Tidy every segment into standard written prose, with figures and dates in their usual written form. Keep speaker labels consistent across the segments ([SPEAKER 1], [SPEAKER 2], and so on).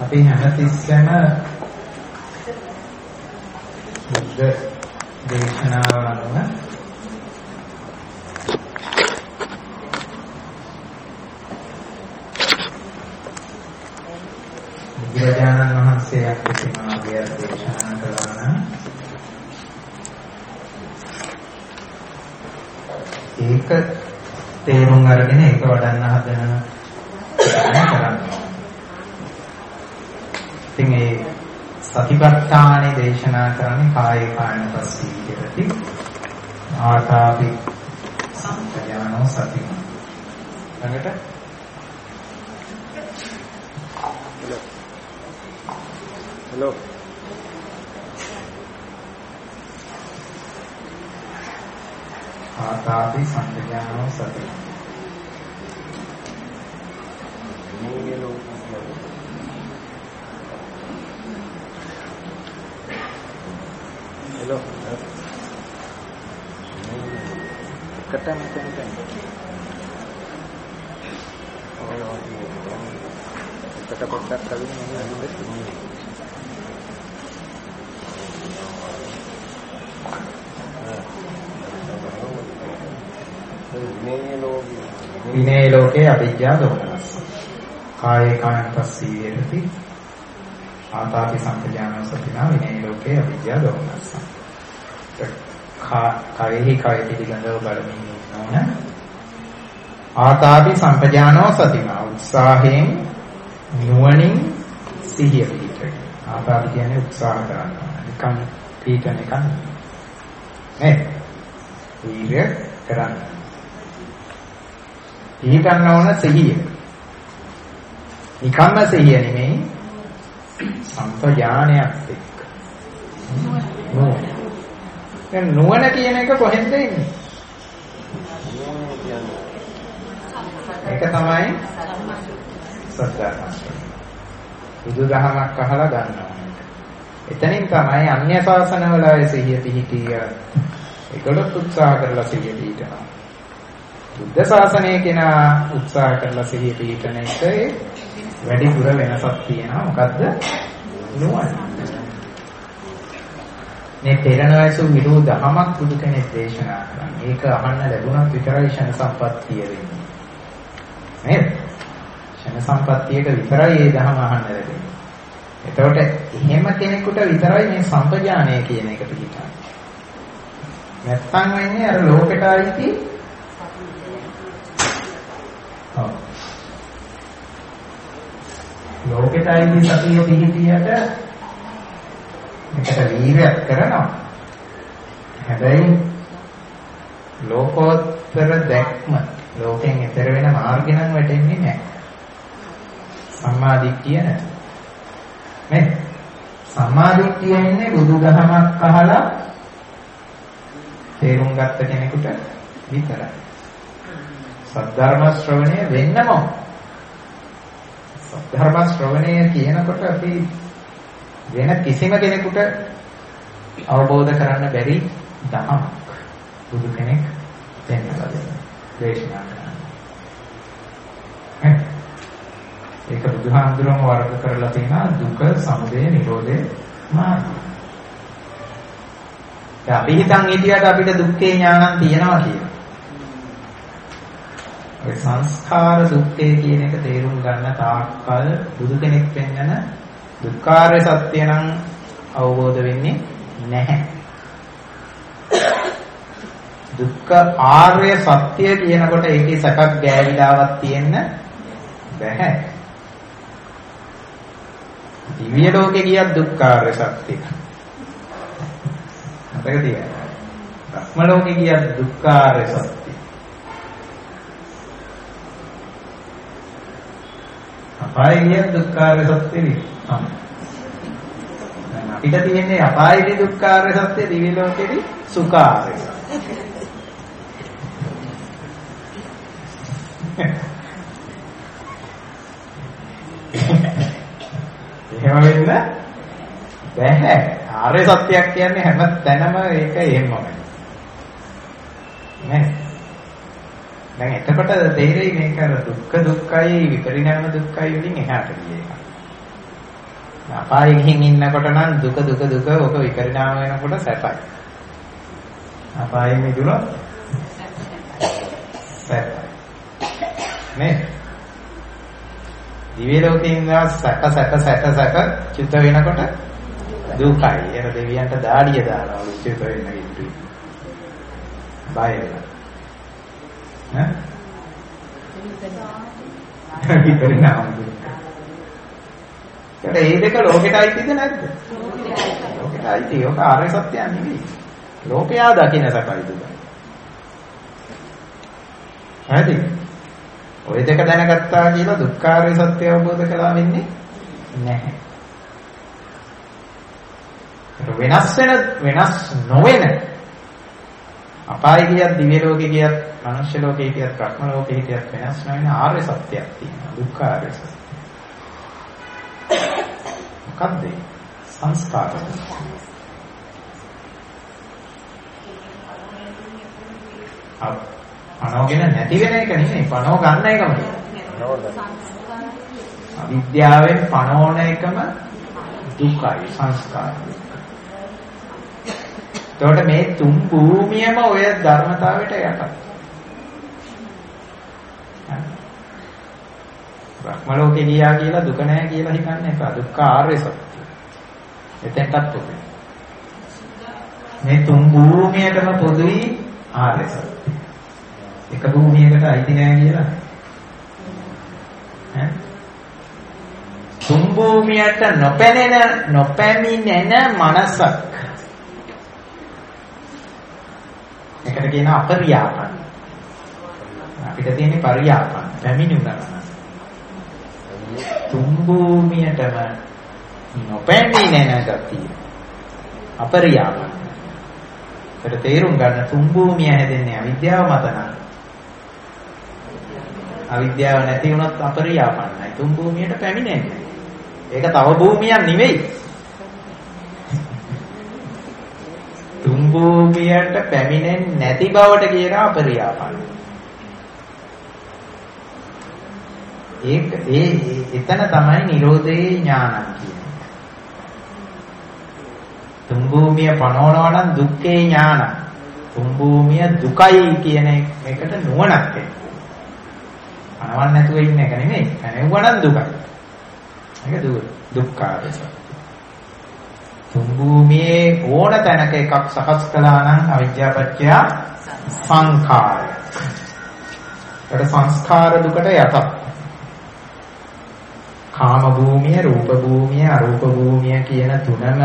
[SPEAKER 1] අපි හැමතිස්සෙම බුද්ධ දේශනාව අනුව බුදුරජාණන් වහන්සේ අපිට මාර්ගය දේශනා කළා නම් ඒක තේරුම් අරගෙන ඒක වඩන්න හදන කරන්නේ. ඉතින් ඒ සතිපට්ඨානේ දේශනා කරන්නේ කායේ කායනුපස්සී විහෙරති ආතාපි සම්පජානෝ සති. ළඟට හෙලෝ ආතාපි සම්පජානෝ සති. Hello. Ketemu. Oh, kata-kata kali ini ada betul. විනේ ලෝකේ අවිද්‍යාව දෝමනස්. කායේ කායනුපස්සී විහෙරති ආතාපි සම්පජානෝ සතිනා විනේ ලෝකේ අවිද්‍යාව දෝමනස්. කායෙහි කාය පිළිබඳව බලමින් ඉන්නවන ආතාපි සම්පජානෝ සතිනා උත්සාහයෙන් නුවණින් සිහිය පිහිටයි. ආතාපි කියන්නේ උත්සාහ කරනවා. නිකන් පිහිටන එක නෙමෙයි. වීර්ය කරන්න. පිහිටන්න ඕන සිහිය. නිකම්ම සිහිය නෙමෙයි සම්පජානයක් එක්ක. නුවණ කියන එක කොහෙන්ද එන්නේ? ඒක තමයි සත්‍යඥාන. බුදුදහමක් අහලා ගන්නවා. එතනින් තමයි අන්‍ය ශාසනවල අය සිහිය පිහිටිය. ඒකලොත් උත්සාහ කරලා සිහිය පිහිටනවා. බුද්ධ ශාසනයේ කෙනා උත්සාහ කරලා සිහිය පිහිටන එක වැඩි දුර වෙනසක් තියෙනවා. මොකද්ද? නුවණ. මේ තේරණවසු විරුද්ධ දහමක් බුදු කෙනෙක් දේශනා කරන්නේ. ඒක අහන්න ලැබුණත් විතරයි ෂණ සම්පත්තිය වෙන්නේ. නේද? ෂණ සම්පත්තියක විතරයි මේ දහම අහන්න ලැබෙන්නේ. එතකොට එහෙම කෙනෙකුට විතරයි මේ සම්පජානය කියන එක පිළිගන්නේ. නැත්තම් වෙන්නේ අර ලෝකෙට ආйти ලෝකෙට ආйти සතිය පිහිටියට මේකට වීර්යයක් කරනවා. හැබැයි ලෝකෝත්තර දැක්ම ලෝකෙන් එතර වෙන මාර්ගය නම් වැටෙන්නේ නැහැ. සම්මා දිට්ඨිය නැහැ. නේද? සම්මා දිට්ඨිය ඉන්නේ බුදුදහමක් අහලා තේරුම් ගත්ත කෙනෙකුට විතරයි. සද්ධර්ම ශ්‍රවණය වෙන්නම සද්ධර්ම ශ්‍රවණය කියනකොට අපි වෙන කිසිම කෙනෙකුට අවබෝධ කරන්න බැරි ධමයක් බුදු කෙනෙක් දෙන්නවා දේශනා කරනවා. ඒක බුදුහාමුදුරුවෝ වර්ග කරලා තියෙනවා දුක, සමුදය, නිරෝධය මාර්ගය. අපි හිතන් හිටියට අපිට දුක්ඛේ ඥානං තියෙනවා කියලා. ඒ සංස්කාර දුක්ඛේ කියන එක තේරුම් ගන්න තාක්කල් බුදු කෙනෙක් වෙන්නන දුක්ඛාරය සත්‍ය නම් අවබෝධ වෙන්නේ නැහැ. දුක්ඛ ආර්ය සත්‍ය කියනකොට ඒකේ සැපක් ගෑවිලාවක් තියෙන්න බෑ. දිව්‍ය ලෝකේ ගියත් දුක්ඛාරය සත්‍ය. මතක තියාගන්න. භ්‍රම ලෝකේ ගියත් දුක්ඛාරය සත්‍ය. අපායේ ගියත් දුක්ඛාරය සත්‍ය නේ. අපිට තියෙන්නේ අපායේදී දුක්ඛාරය සත්‍ය, දිව්‍ය ලෝකේදී සුඛාරය සත්‍ය. එහෙම වෙන්න බැහැ. ආර්ය සත්‍යයක් කියන්නේ හැම තැනම ඒක එහෙමමයි. නේ? දැන් එතකොට තේරෙයි මේක අර දුක්ඛ දුක්ඛයි විපරිණාම දුක්ඛයි වලින් එහාට ගිය එක. අපායේ ගිහින් ඉන්නකොට නම් දුක ඔක විපරිණාම වෙනකොට සැපයි. අපායේ මිදුණොත් සැපයි. නේ? දිව්‍ය ලෝකේ ඉඳලා සැප චුත වෙනකොට දුකයි. එන දෙවියන්ට දාඩිය දානවා චුත වෙන්න කිව්වේ. බය වෙනවා. ඈ? විපරිණාම. ඒ දෙක ලෝකෙට අයිතිද නැද්ද? ලෝකෙට අයිති. ඒක ආර්ය සත්‍යයක් නෙවෙයි. ලෝකයා දකින්න සැපයි දුකයි. හරිද? ඔය දෙක දැනගත්තා කියලා දුක්ඛාරය සත්‍ය අවබෝධ කළා වෙන්නේ නැහැ. වෙනස් නොවන අපායේ ගියත් දිව්‍ය ලෝකේ ගියත් මනුෂ්‍ය ලෝකේ ගියත් බ්‍රහ්ම ලෝකේ ගියත් වෙනස් නොවන ආර්ය සත්‍යයක් තියෙනවා. දුක්ඛාරය සත්‍ය. මොකද්ද? සංස්කාර. පණවගෙන නැති වෙන එක නෙමෙයි පණව ගන්න එකම. අවිද්‍යාවෙන් පණවන එකම දුකයි සංස්කාර. එතකොට මේ තුන් භූමියම ඔය ධර්මතාවයට යටත්. බ්‍රහ්ම ලෝකේ ගියා කියලා දුක නැහැ කියලා හිතන්න එපා. දුක්ඛ ආර්ය සත්‍ය. එතෙන්ටත් පොදුයි. මේ තුන් භූමියටම පොදුයි ආර්ය සත්‍ය. එක භූමියකට අයිති නැහැ කියලා. ඈ? තුන් භූමියට නොපැමිණෙන මනසක්. එකට කියන අපරියාපන. අපිට තියෙන්නේ පරියාපන. පැමිණුණා. තුන් භූමියටම නොපැමිණෙන ගතිය. අපරියාපන. ඒකට තේරුම් ගන්න තුන් භූමිය හැදෙන්නේ අවිද්‍යාව මත නම්. අවිද්‍යාව නැති වුණොත් අපරියාපන්නයි. තුන් භූමියට පැමිණෙන්නේ. ඒක තව භූමියක් නෙවෙයි. තුන් භූමියට පැමිණෙන්නේ නැති බවට කියන අපරියාපන්න. එතන තමයි නිරෝධේ ඥානං කියන්නේ. තුන් භූමිය පනවනවා නම් දුක්ඛේ ඥාන. තුන් භූමිය දුකයි කියන එකට නුවණක් එන්න. පනවන්න නැතුව ඉන්න එක නෙමෙයි. පැනෙවුවා නම් දුකයි. ඒක දුක්ඛාරය. තුන් භූමියේ ඕන තැනක එකක් සකස් කළා නම් අවිද්‍යාපච්චය සංඛාරය. ඒකට සංස්කාර දුකට යටත්. කාම භූමිය, රූප භූමිය, අරූප භූමිය කියන තුනම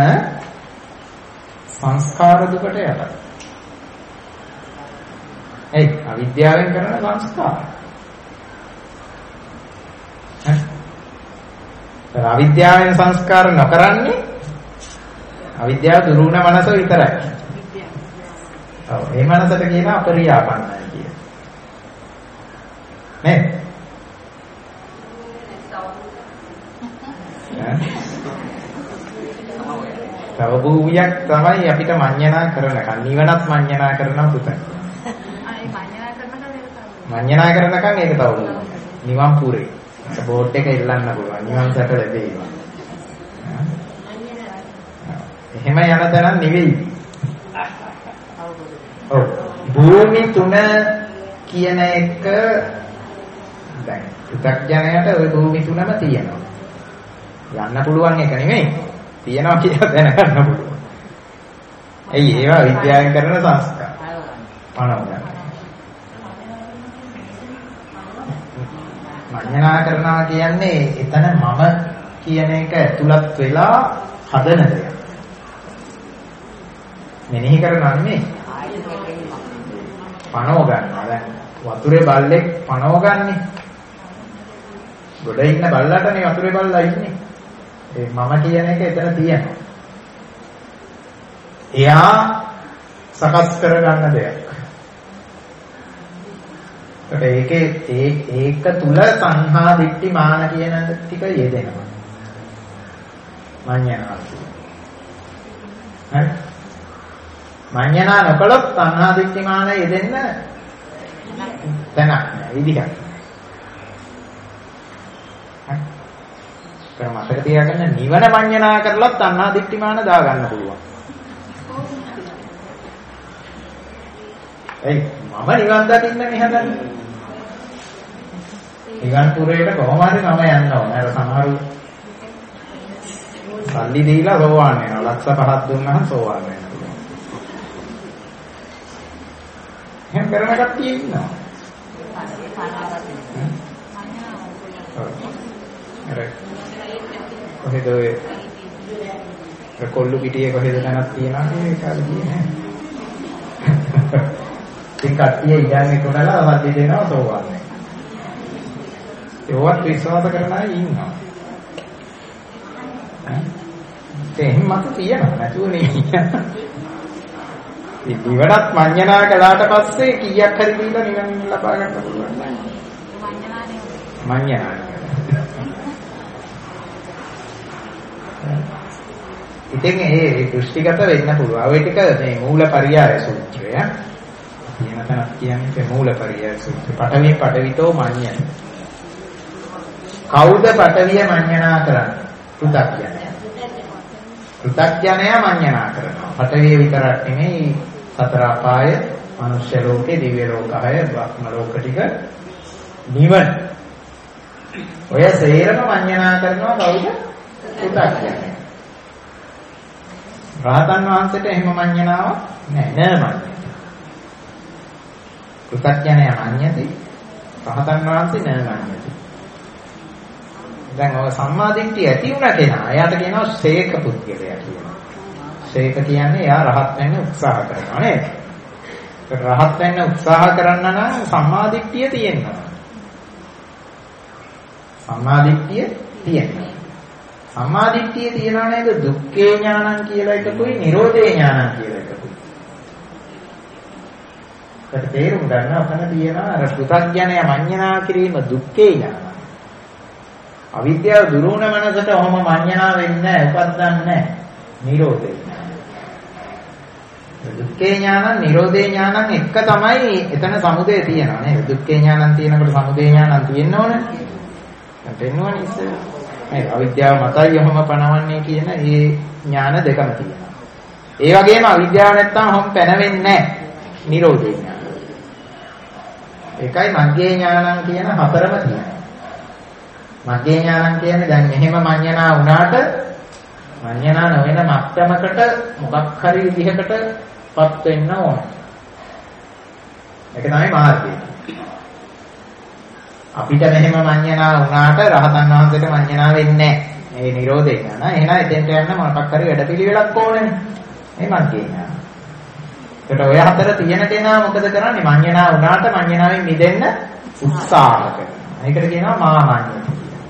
[SPEAKER 1] සංස්කාර දුකට යටත්. ඒ අවිද්‍යාවෙන් කරන සංස්කාර. අවිද්‍යාවෙන් සංස්කාර නොකරන්නේ අවිද්‍යාව දුරු වුණ මනස විතරයි. ඔව් ඒ මනසට කියන අපරියාපන්නයි කිය. නේද? තව භූමියක් තමයි අපිට මඤ්ඤණා කරනකන් නිවනත් මඤ්ඤණා කරනවා පුතේ. මඤ්ඤණා කරනකන් ඒක තව නිවන් පුරේ. බෝඩ් එක ඉල්ලන්න පුළුවන්. නිවන් සැප ලැබේවා. එහෙම යන තරම් නෙවෙයි. ඔව්. භූමි තුන කියන එක දැන් පු탁ජනයට ওই භූමි තුනම තියෙනවා. යන්න පුළුවන් එක නෙමෙයි. තියෙනවා කියලා දැනගන්න පුළුවන්. ඇයි ඒවා විද්‍යාවෙන් කරන සංස්කාර. පණව ගන්න. මඤ්ඤණා කරනවා කියන්නේ එතන මම කියන එක ඇතුළත් වෙලා හදන දෙයක්. මෙනෙහි කරනවා නෙමෙයි. පණව ගන්නවා. දැන් වතුරේ බල්ලෙක් පණව ගන්නේ. ගොඩ ඉන්න බල්ලටනේ වතුරේ බල්ලා ඉන්නේ. ඒ මම කියන එක එතන තියෙනවා. එයා සකස් කරගන්න දෙයක්. ඒක තුල සංහා දිට්ඨි මාන කියන ටික යෙදෙනවා. මඤ්ඤණා. හරි? මඤ්ඤණා නොකළොත් සංහා දිට්ඨි මාන යෙදෙන්න තැනක් නෑ විදිහක්. ඒක මතක තියාගන්න නිවන මඤ්ඤණා කරලා තණ්හා දිට්ඨිමාන දාගන්න පුළුවන්. ඒ මම නිවන් දකින්න මෙහෙදන්නේ. නිවන් පුරේට කොහොම හරි මම යන්න ඕන. අර සමහරු සල්ලි දීලා සෝවාන් වෙනවා. ලක්ෂ 5ක් දුන්නාම සෝවාන් වෙනවා. එහෙම කරන කට්ටිය ඉන්නවා. කොහෙද ඔය කොල්ලු පිටියේ කොහෙද තැනක් තියනවා ඒ කාලේ කියන්නේ. ඉතින් කට්ටිය ඉඳන් කොටලා වද්දි දෙනවා සෝවාන් වෙනවා. ඒවත් විශ්වාස කරන අය ඉන්නවා. එහෙම මත තියනවා නැතුව නෙවෙයි. ඉතිවඩත් මඤ්ඤණා කළාට පස්සේ කීයක් හරි දීලා නිවන් ලබා ගන්න පුළුවන් නෑ. මඤ්ඤණා. ඉතින් ඒ දෘෂ්ටිගත වෙන්න පුළුවන්. ඔය ටික මේ මූලපරියාය සූත්‍රය. කියන තැනක් කියන්නේ මූලපරියාය සූත්‍රය. පඨවිතෝ මඤ්ඤණ. කවුද පඨවිය මඤ්ඤණා කරන්නේ? පෘථග්ජනය. පෘථග්ජනය මඤ්ඤණා කරනවා. පඨවිය විතරක් නෙමෙයි සතර අපාය, මනුෂ්‍ය ලෝකේ, දිව්‍ය ලෝකය, බ්‍රහ්ම ලෝක ටික නිවන. ඔය සේරම මඤ්ඤණා කරනවා කවුද? පෘථග්ජනය. රහතන් වහන්සේට එහෙම මඤ්ඤණාවක් නැහැ. නෑ මඤ්ඤණා. පෘථග්ජනය මඤ්ඤති. රහතන් වහන්සේ නෑ මඤ්ඤති. දැන් ඔය සම්මාදිට්ඨිය ඇති වුණ කෙනා එයාට කියනවා ශේක පුද්ගලයා කියලා. ශේක කියන්නේ එයා රහත් වෙන්න උත්සාහ කරනවා නේද? ඒක රහත් වෙන්න උත්සාහ කරන්න නම් සම්මාදිට්ඨිය තියෙනවා. සම්මාදිට්ඨිය තියෙනවා. සම්මාදිට්ඨිය තියනවා නේද? දුක්ඛේ ඥානං කියලා එකකුයි නිරෝධේ ඥානං කියලා එකකුයි. ඒක තේරුම් ගන්න අපන තියෙනවා අර පෘථග්ජනය මඤ්ඤණා කිරීම දුක්ඛේ ඥානං. අවිද්‍යාව දුරු වුණ මනසට ඔහොම මඤ්ඤණා වෙන්නේ නැහැ, උපද්දන්නේ නැහැ. නිරෝධේ ඥානං. දුක්ඛේ ඥානං, නිරෝධේ ඥානං එක තමයි එතන සමුදය තියෙනවා නේද? දුක්ඛේ ඥානං තියෙනකොට සමුදය ඥානං තියෙන්න ඕනේ. දැන් පෙන්වන්නේ ඉස්සෙල්ලා. නේද? අවිද්‍යාව මතයි ඔහොම පණවන්නේ කියන මේ ඥාන දෙකම තියෙනවා. ඒ වගේම අවිද්‍යාව නැත්තම් ඔහොම පැනවෙන්නේ නැහැ. නිරෝධේ ඥාන. ඒකයි මග්ගේ ඥානං කියන හතරම තියෙනවා. මග්ගේ ඥානං කියන්නේ දැන් මෙහෙම මඤ්ඤණා වුණාට මඤ්ඤණා නොවන මට්ටමකට මොකක් හරි විදිහකටපත් වෙන්න ඕන. ඒක තමයි මාර්ගය. අපිට මෙහෙම මඤ්ඤණා වුණාට රහතන් වහන්සේට මඤ්ඤණා වෙන්නේ නැහැ. මේ නිරෝධේ ඥාන. එහෙනම් එතෙන්ට යන්න මොකක් හරි වැඩපිළිවෙලක් ඕනේ. මේ මග්ගේ ඥාන. ඒකට ඔය හතර තියෙන කෙනා මොකද කරන්නේ? මඤ්ඤණා වුණාට මඤ්ඤණාවෙන් මිදෙන්න උත්සාහ කරනවා. ඒකට කියනවා මාමඤ්ඤය.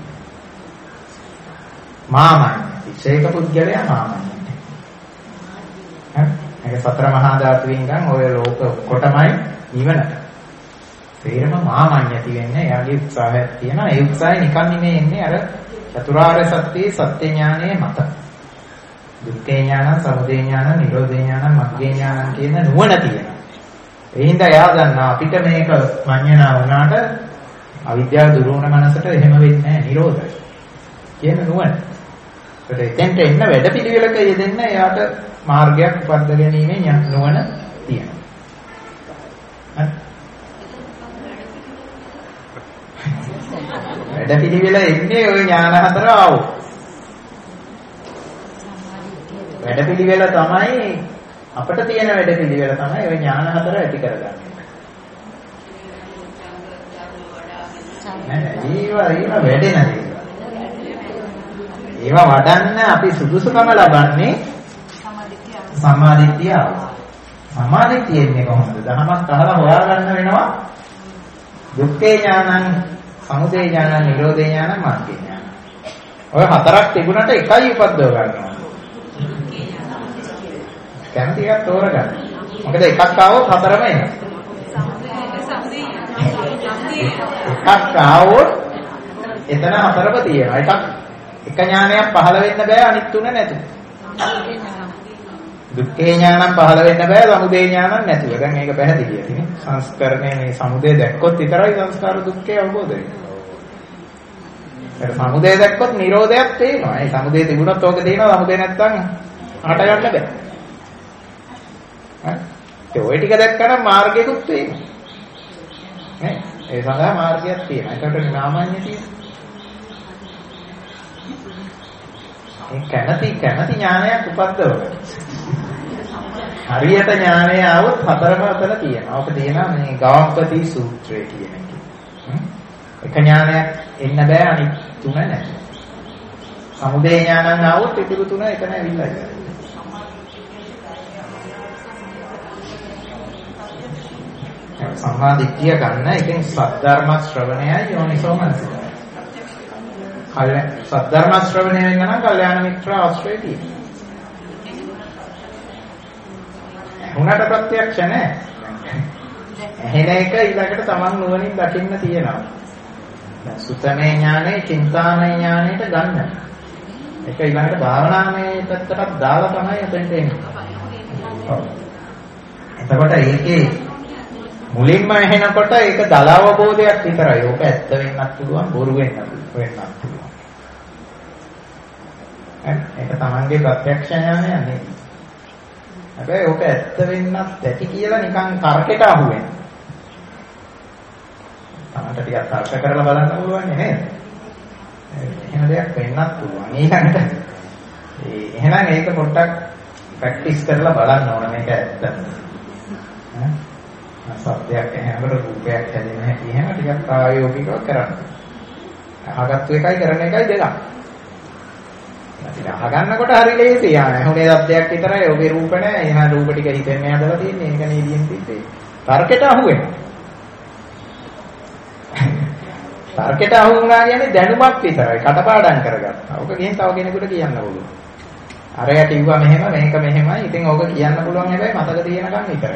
[SPEAKER 1] මාමඤ්ඤය. ශේක පුද්ගලයා මාමඤ්ඤය. හරි? ඒක සතර මහා ධාතුවෙන් ගන්න ඔය ලෝක කොටමයි නිවනට. තේරම මාමඤ්ඤති වෙන්නේ එයාගේ උත්සාහයක් තියෙනවා. ඒ උත්සාහය නිකන් නෙමෙයි එන්නේ අර චතුරාර්ය සත්‍යයේ සත්‍ය ඥානයේ මත. දුක්ඛේ ඥාන, සමුදය ඥාන, නිරෝධේ ඥාන, මග්ගේ ඥාන කියන නුවණ තියෙනවා. ඒ හින්දා එයා දන්නා අපිට මේක මඤ්ඤණා වුණාට අවිද්‍යාව දුරු වුණ මනසට එහෙම වෙන්නේ නැහැ නිරෝධය කියන නුවණ. ඒකට එතෙන්ට එන්න වැඩපිළිවෙලක යෙදෙන්න එයාට මාර්ගයක් උපද්ද ගැනීමේ නුවණ තියෙනවා. වැඩපිළිවෙල එන්නේ ওই ඥාන හතර ආවෝ. වැඩපිළිවෙල තමයි අපිට තියෙන වැඩපිළිවෙල තමයි ওই ඥාන හතර ඇති කරගන්නේ. ඒවා වැඩෙන දේ. ඒවා වඩන්න අපි සුදුසුකම ලබන්නේ සම්මාදිට්ඨිය. සම්මාදිට්ඨිය එන්නේ කොහොමද? දහමක් අහලා හොයාගන්න වෙනවා. දුක්ඛේ ඥානං, සමුදය ඥානං, නිරෝධේ ඥානං, මග්ගේ ඥානං. ඔය හතරක් තිබුණාට එකයි උපද්දව ගන්නවා. කැමති එකක් තෝරගන්න. මොකද එකක් ආවොත් හතරම එනවා. එකක් ආවොත් එතන හතරම තියෙනවා. එක ඥානයක් පහළ වෙන්න බෑ අනිත් තුන නැතුව. දුක්ඛේ ඥානං පහළ වෙන්න බෑ සමුදය ඥානං නැතුව. දැන් මේක පැහැදිලියි නේ. සංස්කරණය මේ සමුදය දැක්කොත් විතරයි සංස්කාර දුක්ඛේ අවබෝධ වෙන්නේ. ඒක සමුදය දැක්කොත් නිරෝධයක් තියෙනවා. ඒ සමුදය තිබුණොත් ඕක තියෙනවා. සමුදය නැත්තම් හට ගන්න බෑ. හරි. ඔය ටික දැක්කම මාර්ගයකුත් තියෙනවා. නේ? ඒ සඳහා මාර්ගයක් තියෙනවා. ඒකට නාමඤ්ඤය තියෙනවා. ඒ කැමැති ඥානයක් උපද්දවල. හරියට ඥානය આવොත් හතරම අතල තියෙනවා. ඔක තියෙනවා මේ ගාම්පති සූත්‍රය කියන එක. එක ඥානයක් එන්න බෑ අනිත් තුන නැහැ. සමුදය ඥානං આવොත් ඉතුරු තුන එතන ඇවිල්ලා ඉවරයි. සම්මා දිට්ඨිය ගන්න එකෙන් සද්ධර්ම ශ්‍රවණයයි යෝනිසෝ මනසිකාරය. සද්ධර්ම ශ්‍රවණය වෙන නම් කල්යාණ මිත්‍ර ආශ්‍රය තියෙනවා. උනට ප්‍රත්‍යක්ෂ නැහැ. එහෙන එක ඊළඟට තමන් නුවණින් දකින්න තියෙනවා. දැන් සුතමේ ඥානෙ, චින්තාමය ඥානෙට ගන්න. ඒක ඊළඟට භාවනාමය පැත්තටත් දාලා තමයි එතෙන්ට එන්නේ. එතකොට ඒකේ මුලින්ම එහෙනකොට ඒක දල අවබෝධයක් විතරයි. ඕක ඇත්ත වෙන්නත් පුළුවන්, බොරු වෙන්නත් පුළුවන්. ඒක තමන්ගේ ප්‍රත්‍යක්ෂ ඥානය නෙවෙයි. හැබැයි ඕක ඇත්ත වෙන්නත් ඇති කියලා නිකන් තර්කයට අහු වෙනවා. තමන්ට ටිකක් තර්ක කරලා බලන්න පුළුවන් නේද? එහෙම දෙයක් වෙන්නත් පුළුවන්. ඊළඟට එහෙනම් ඒක පොඩ්ඩක් ප්‍රැක්ටිස් කරලා බලන්න ඕන මේක ඇත්තද? සත්‍යයක් එහෙමකට රූපයක් හැදෙන හැටි එහෙම ටිකක් ප්‍රායෝගිකව කරන්න. අහගත්තු එකයි කරන එකයි දෙකක්. ඉතින් අහගන්නකොට හරි ලේසියි. ඇහුනේ සත්‍යයක් විතරයි. ඔබේ රූප නැහැ. එහෙනම් රූප ටික හිතෙන්නේ හදලා තියෙන්නේ. ඒක නේදියෙන් තිබ්බේ. තර්කයට අහු වෙනවා. තර්කයට අහු වුණා කියන්නේ දැනුමක් විතරයි. කටපාඩම් කරගත්තා. ඔක ගිහින් තව කෙනෙකුට කියන්න පුළුවන්. අරයා කිව්වා මෙහෙම මේක මෙහෙමයි. ඉතින් ඔක කියන්න පුළුවන් හැබැයි මතක තියෙනකන් විතරයි.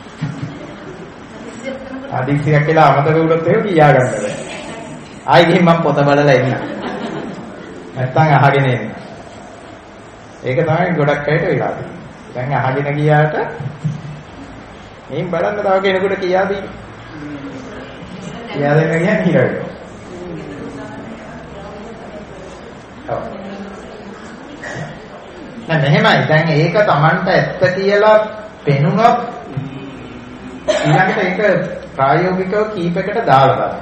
[SPEAKER 1] අදිස්සියක් කියලා අමතක වුණොත් ඒක කියා ගන්න බෑ. ආයි ගිහින් මම පොත බලලා එන්න. නැත්තම් අහගෙන එන්න. ඒක තමයි ගොඩක් අයට වෙලා තියෙන්නේ. දැන් අහගෙන ගියාට මේන් බලන්න තව කෙනෙකුට කියා දෙන්න. කියා දෙන්න කියන්නේ හිර වෙනවා. ඔව්. දැන් මෙහෙමයි. දැන් ඒක Tamanට ඇත්ත කියලා පෙනුනොත් ඊළඟට ඒක ප්‍රායෝගිකව කීපයකට දාලා බලන්න.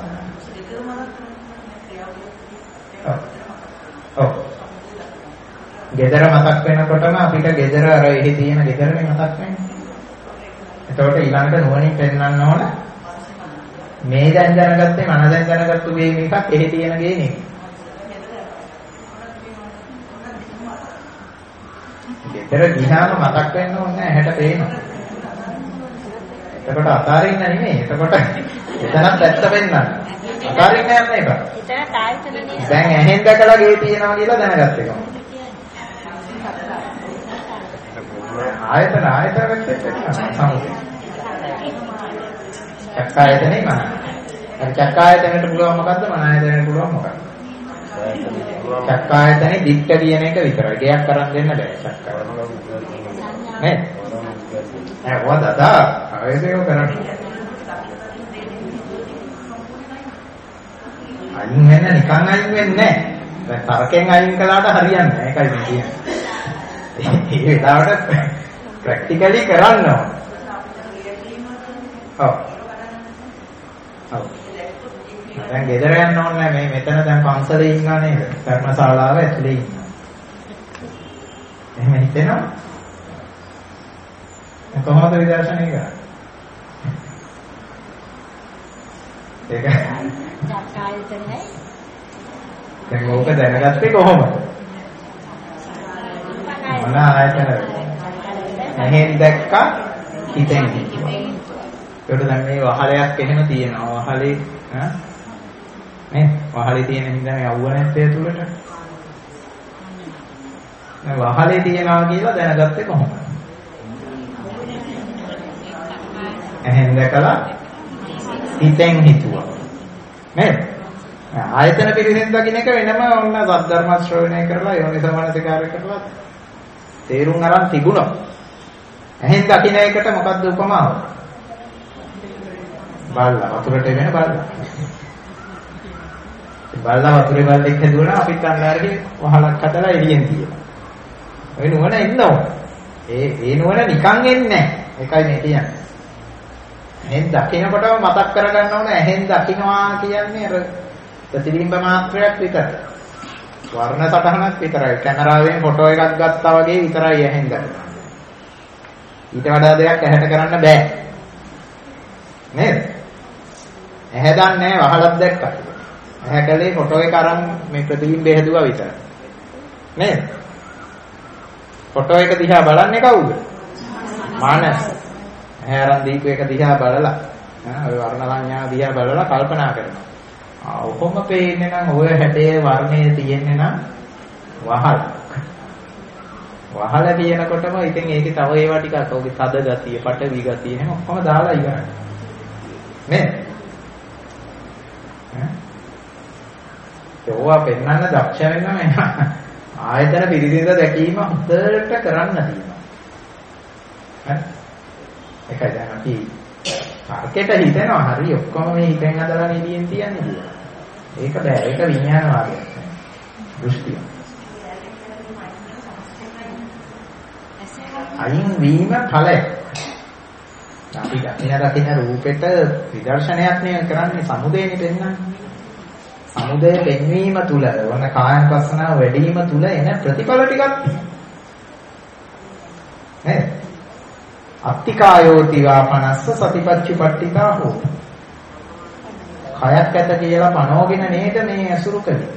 [SPEAKER 1] ඔව්. gedara මතක් වෙනකොටම අපිට gedara අර එහි තියෙන gedaraනේ මතක් වෙන්නේ. එතකොට ඊළඟට නුවණින් පෙන්වන්න ඕන මේ දැන් දැනගත්තේ මන දැන් දැනගත්තු ගේ එකක් එහි තියෙන ගේ නෙමෙයි. gedara දිහාම මතක් වෙන්න ඕනේ නැහැ ඇහැට පේනවා. එතකොට අතාරින්න නෙමෙයි. එතකොට එතනත් ඇත්ත වෙන්නන්න. අතාරින්න යන්නේ ඒක. එතන ආයතනනේ. දැන් ඇහෙන් දැකලා ගේ තියෙනවා කියලා දැනගත්ත එක. ආයතන වැක්කෙත් සමුදේ. චක්කායතනේ මන. අර චක්කායතනෙට පුළුවන් මොකද්ද? මන ආයතනෙට පුළුවන් මොකක්ද? චක්කායතනේ දික්ක කියන එක විතරයි. ගයක් කරන් දෙන්න බෑ චක්කායතන. නේ? වදදා ආයෙසේව කරන්නේ. අයින් වෙන නිකන් අයින් වෙන්නේ නැහැ. දැන් තරකෙන් අයින් කළාට හරියන්නේ නැහැ. ඒකයි මේ කියන්නේ. ඒ විතරට ප්‍රැක්ටිකලි කරන්න ඕන. ඔව්. ඔව්. දැන් ගෙදර යන්න ඕනේ මේ මෙතන දැන් පන්සලේ ඉන්නා නේද? ධර්මශාලාව ඇතුලේ ඉන්නවා. එහෙම හිතෙනවා? කොහොමද විදර්ශනය කරන්නේ? ඒක චක්කායතනයි. දැන් ඕක දැනගත්තේ කොහොමද? මොන ආයතනද? එහෙන් දැක්කා හිතෙන් හිතුවා. ඒකට දැන් මේ වහලයක් එහෙම තියෙනවා. වහලේ නේ? වහලේ තියෙන හින්දා මේ අවුව නැත්තේ තුලට. දැන් වහලේ තියනවා කියලා දැනගත්තේ කොහොමද? එහෙන් දැකලා හිතෙන් හිතුවා. නේද? ආයතන පිළිසින් දකින්න එක වෙනම ඔන්න සද්ධර්ම ශ්‍රවණය කරලා යෝනිසමනසිකාරය කරලා තේරුම් අරන් තිබුණා. එහෙන් දකින්න එකට මොකද්ද උපමාව? බල්ලා වතුරට වෙන බල්ලා. බල්ලා වතුරේ බල්ලෙක් හැදුවනම් අපිත් අන්නාරේ වහලක් හදලා එළියෙන් තියනවා. ඔය නුවණ එන්න ඕන. ඒ නුවණ නිකන් එන්නේ නැහැ. ඒකයි මේ කියන්නේ. එහෙන් දකින්නකොටම මතක් කරගන්න ඕන එහෙන් දකින්නවා කියන්නේ අර ප්‍රතිබිම්බ මාත්‍රයක් විතරයි. වර්ණ සටහනක් විතරයි. කැමරාවෙන් ෆොටෝ එකක් ගත්තා වගේ විතරයි එහෙන් ගන්න. ඊට වඩා දෙයක් ඇහැට කරන්න බෑ. නේද? ඇහැ දන්නේ වහලක් දැක්කා. ඇහැ කලේ ෆොටෝ එක අරන් මේ ප්‍රතිබිම්බය හැදුවා විතරයි. නේද? ෆොටෝ එක දිහා බලන්නේ කවුද? මානස. ඇහැ අරන් දීපු එක දිහා බලලා ඔය වර්ණ සංඥා දිහා බලලා කල්පනා කරනවා. ඔහොම පේන්නේ නම් ඔය හැඩයේ වර්ණයේ තියෙන්නේ නම් වහල. වහල කියනකොටම ඉතින් ඒකේ තව ඒවා ටිකක් ඔගේ තද ගතිය, පටවි ගතිය එහෙම ඔක්කොම දාලා ඉවරයි. නේද? ඒවා පෙන්වන්න දක්ෂ වෙන්න මේ ආයතන පිළිසිඳ දැකීම හොඳට කරන්න තියෙනවා. හරි? ඒකයි දැන් අපි තර්කයට හිතෙනවා හරි ඔක්කොම මේ හිතෙන් හදලා නිදියෙන් තියන්නේ කියලා. ඒක බෑ. ඒක විඥාන වාදයක්. දෘෂ්ටිය. අයින් වීම ඵලය. අපි දකින රූපෙට විදර්ශනයක් නේ කරන්නේ සමුදේනේ පෙන්වන්නේ. සමුදය පෙන්වීම තුල වන කායanusasana වැඩිම තුල එන ප්‍රතිඵල ටිකක් නේද? අත්තිකායෝති වාපනස්ස සතිපච්චුපට්ඨිතා හෝති. කයක් ඇත කියලා පනෝගෙන නේද මේ අසුරු කලේ.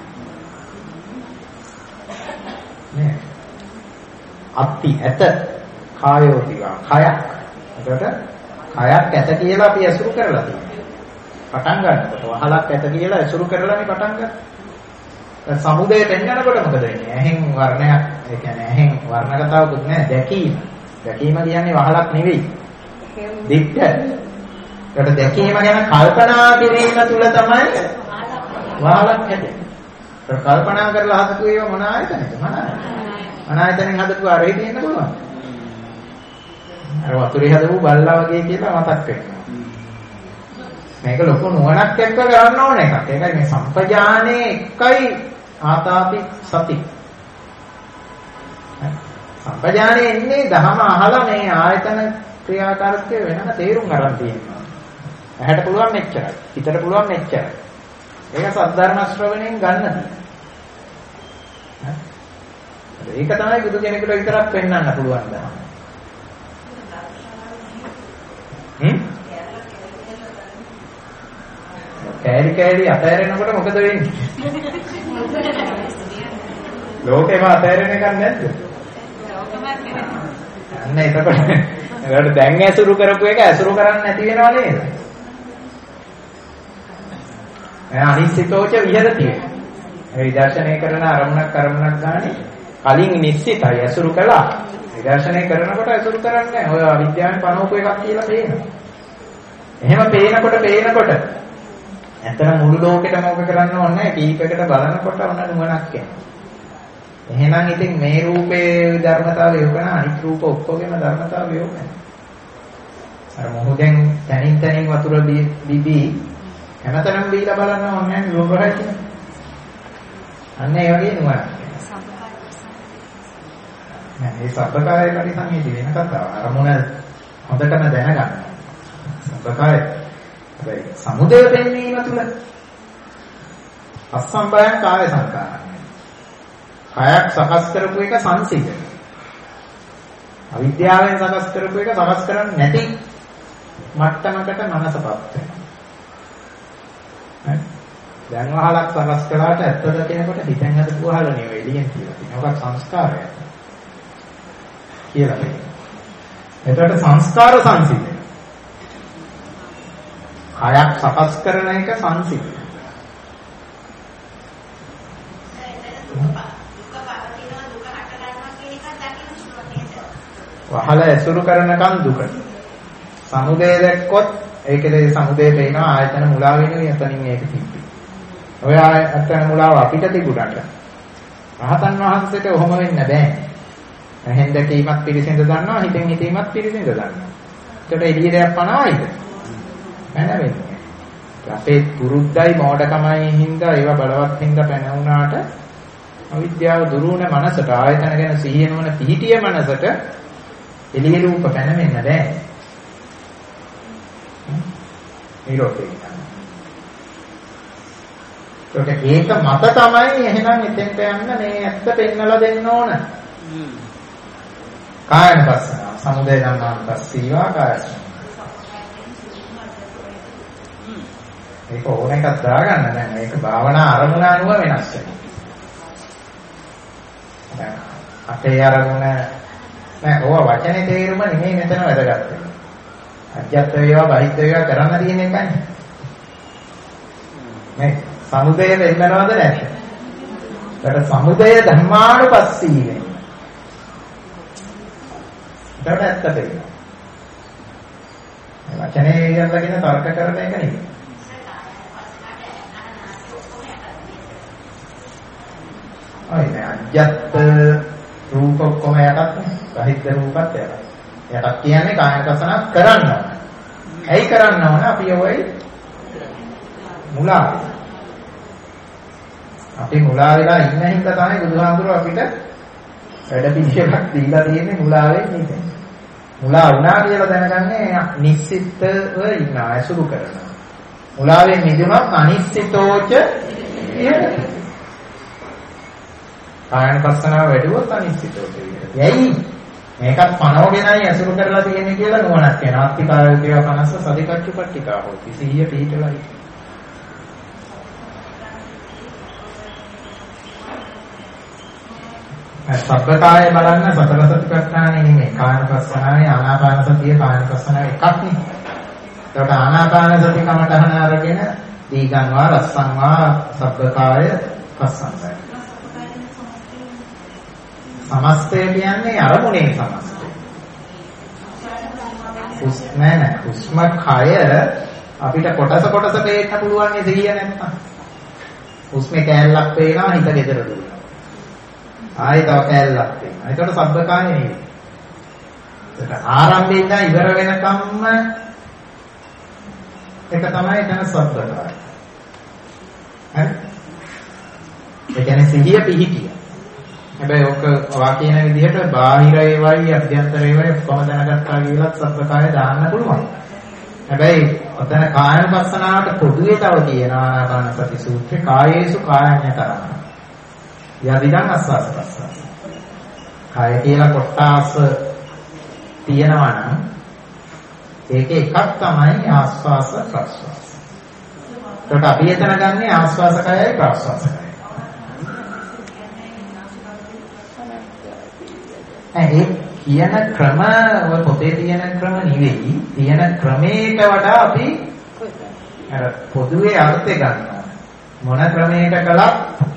[SPEAKER 1] නේ. අත්ති ඇත කායෝති වා කයක්. එතකොට කයක් ඇත කියලා අපි අසුරු කරලා තියෙනවා. පටන් ගන්නකොට වහලක් ඇත කියලා අසුරු කරලානේ පටන් ගන්න. සමුදය පෙන්වනකොට මොකද වෙන්නේ? ඇහෙන් වර්ණයක්, ඒ කියන්නේ ඇහෙන් වර්ණ කතාවකුත් නෑ දැකීම. දැකීම කියන්නේ වහලක් නෙවෙයි. දික්ක. ඒකට දැකීම ගැන කල්පනා කිරීම තුල තමයි වහලක් හැදෙන්නේ. ඒක කල්පනා කරලා හදපු ඒවා මොන ආයතනද? මොන ආයතනෙන් හදපු අරේ තියෙන්න පුළුවන්. අර වතුරේ හදපු බල්ලා වගේ කියලා මතක් වෙනවා. මේක ලොකු නුවණක් එක්ක කරන්න ඕන එකක්. ඒකයි මේ සම්පජානේ එකයි ආතාපි සති. සම්පජානේ එන්නේ දහම අහලා මේ ආයතන ක්‍රියාකාරීත්වය වෙනම තේරුම් ගන්න තියෙනවා. ඇහැට පුළුවන් මෙච්චරයි. හිතට පුළුවන් මෙච්චරයි. ඒක සද්ධර්ම ශ්‍රවණයෙන් ගන්න තියෙනවා. ඒක තමයි බුදු කෙනෙකුට විතරක් පෙන්වන්න පුළුවන් දහම. කෑලි කෑලි අතහැරෙනකොට මොකද වෙන්නේ? ලෝකේම අතහැරෙන එකක් නැද්ද? අන්න එතකොට දැන් ඇසුරු කරපු එක ඇසුරු කරන්නේ නැති වෙනව නේද? අනිශ්චිතෝච විහෙරති. ඒ විදර්ශනය කරන අරමුණක් ගානේ කලින් නිශ්චිතයි ඇසුරු කළා. විදර්ශනය කරනකොට ඇසුරු කරන්නේ නැහැ. ඔය අවිද්‍යාවෙන් පනවපු එකක් කියලා පේනවා. එහෙම පේනකොට ඇත්තට මුළු ලෝකෙටම ඔබ කරන්න ඕනේ නැහැ. කීපයකට බලනකොට ඔන්න නුවණක් එනවා. එහෙනම් ඉතින් මේ රූපේ ධර්මතාවය යොකන අනිත් රූප ඔක්කොගේම ධර්මතාවය යොකන. අර මොහොතෙන් තනින් වතුර බිබී හැමතැනම බීලා බලන්න ඕනේ නැහැ ලෝකරයි කියන. අන්න ඒ වගේ නුවණක්. නෑ මේ සබ්බකාය පරිසංයේදී වෙන කතාවක්. අරමුණ හොඳටම දැනගන්න. සබ්බකාය හැබැයි සමුදය පෙන්වීම තුල අසම්බයං කාය සංකාරය. කයක් සකස් කරපු එක සංසිඳන. අවිද්‍යාවෙන් සකස් කරපු එක සකස් කරන්නේ නැති මට්ටමකට මනසපත් වෙනවා. දැන් වහලක් සකස් කළාට ඇත්තද කියනකොට හිතෙන් හදපු වහල නෙවෙයි එළියෙන් කියලා තියෙනවා. ඔක සංස්කාරයක් කියලා කියනවා. එතකොට සංස්කාර සංසිඳන. කයක් සකස් කරන එක සංසිඳන. වහල ඇසුරු කරනකන් දුක. සමුදය දැක්කොත් ඒකේ සමුදය පේනවා ආයතන මුලා වෙනුයි එතනින් ඒක තිබ්බේ. ඔය ආයතන මුලාව අපිට තිබුණාට රහතන් වහන්සේට ඔහොම වෙන්න බෑ. එහෙන් දැකීමත් පිළිසිඳ ගන්නවා, හිතෙන් හිතීමත් පිළිසිඳ ගන්නවා. ඒකට එළියට පනවයිද? නැන වෙන්නේ. අපේ පුරුද්දයි මෝඩකමයි හින්දා ඒවා බලවත් හින්දා පැන වුණාට අවිද්‍යාව දුරු වුණ මනසට ආයතන ගැන සිහිය නොවන පිහිටිය මනසට එළිය රූප පැනවෙන්න බෑ. නිරෝධේ. ඒක මත තමයි එහෙනම් එතෙන්ට යන්න මේ ඇත්ත පෙන්නලා දෙන්න ඕන. කායන පස්සන සමුදය ධම්මානුපස්සීවා කායස. ඒක ඕන එකක් දාගන්න දැන් මේක භාවනා අරමුණ අනුව වෙනස් වෙනවා. අපේ අරමුණ නෑ ඕවා වචනේ තේරුම නෙමෙයි මෙතන වැදගත් වෙන්නේ. අධ්‍යාත්ම වේවා බහිද්ද වේවා කරන්න තියෙන එකනේ. මේ සමුදය වෙන්නවද නැද්ද? ඒකට සමුදය ධම්මානුපස්සී වෙනවා. ඒකට ඇත්ත තේරෙනවා. වචනේ යන්නගෙන තර්ක කරන එක නෙමෙයි. අයිනේ අජ්ජත් රූප ඔක්කොම යටත් බහිද්ද රූපත් යටත්. යටත් කියන්නේ කායන කසනක් කරන්න ඕන. ඇයි කරන්න ඕන? අපි ඔයයි මුලා. අපි මුලා වෙලා ඉන්න හින්දා තමයි බුදුහාමුදුරුවෝ අපිට වැඩ පිළිවෙලක් දීලා තියෙන්නේ මුලාවෙන් නෙමෙයි. මුලා වුණා කියලා දැනගන්නේ නිශ්චිතව ඉන්න අසුරු කරනවා. මුලාවෙන් මිදුණොත් අනිශ්චිතෝච කායන පස්සනාව වැඩිවොත් අනිශ්චිතෝච විහෙරති. යයි මේකත් පනවගෙනයි අසුරු කරලා තියෙන්නේ කියලා නුවණක් වෙනවා. අත්තිකාරයේව 50 සතිකච්චුපට්ඨිකා හොති. සිහිය පිටලයි. සබ්බකාය බලන්න සතර සතිපට්ඨානෙ නෙමෙයි. කායනපස්සනාවේ ආනාපාන සතිය කායනපස්සනාවේ එකක් නේ. ඒකට ආනාපාන සති කමඨහන අරගෙන දීගන්වා රස්සංවා සබ්බකාය පස්සන්දයි. සමස්තය කියන්නේ අරමුණේ සමස්තය. හුස්ම කය අපිට කොටස පේන්න පුළුවන් නේ දෙහිය නැත්තම්. හුස්මේ කෑල්ලක් පේනවා හිත gedera දුවනවා. ආයෙ තව කෑල්ලක් තියෙනවා. ඒකට සබ්බකාය නෙවෙයි. ඒක ආරම්භයේ ඉඳන් ඉවර වෙනකම්ම ඒක තමයි එතන සබ්බකාය. හරි? ඒ කියන්නේ සිහිය පිහිටිය. හැබැයි ඔක ඔයා කියන විදිහට බාහිර ඒවයි අභ්‍යන්තර ඒවයි කොහොම දැනගත්තා කියලාත් සබ්බකාය දාන්න පුළුවන්. හැබැයි ඔතන කායනුපස්සනාවට පොදුවේ තව කියනවා ආනාපාන සති සූත්‍රේ කායේසු කායඤ්ඤතරණ. යදිදන් ආස්වාස ප්‍රස්වාස. කාය කියලා කොටස් තියෙනවා නම් ඒකේ එකක් තමයි ආස්වාස ප්‍රස්වාස. ඒකට අපි එතන ගන්නේ ආස්වාස කයයි ප්‍රස්වාස කයයි. ඒ කියන ක්‍රම ඔය පොතේ තියෙන ක්‍රම නෙවෙයි. තියෙන ක්‍රමයකට වඩා අපි අර පොදුවේ අර්ථය ගන්නවා. මොන ක්‍රමයකට කළත්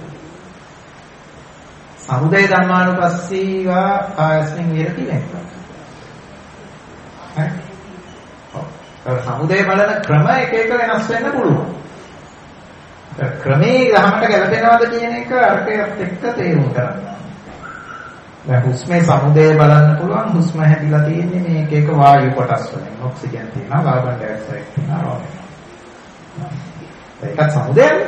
[SPEAKER 1] සමුදය ධම්මානුපස්සීවා කායස්මින් විහෙරති වෙනවා. හරි? ඔව්. සමුදය බලන ක්‍රම එක එක වෙනස් වෙන්න පුළුවන්. ක්‍රමේ ගහමට ගැලපෙනවද කියන එක අර්ථයත් එක්ක තේරුම් ගන්න. දැන් හුස්මේ සමුදය බලන්න පුළුවන්. හුස්ම හැදිලා තියෙන්නේ මේක එක වායු කොටස් වලින්. ඔක්සිජන් තියෙනවා, කාබන් ඩයොක්සයිඩ් තියෙනවා. ඒකත් සමුදයනේ.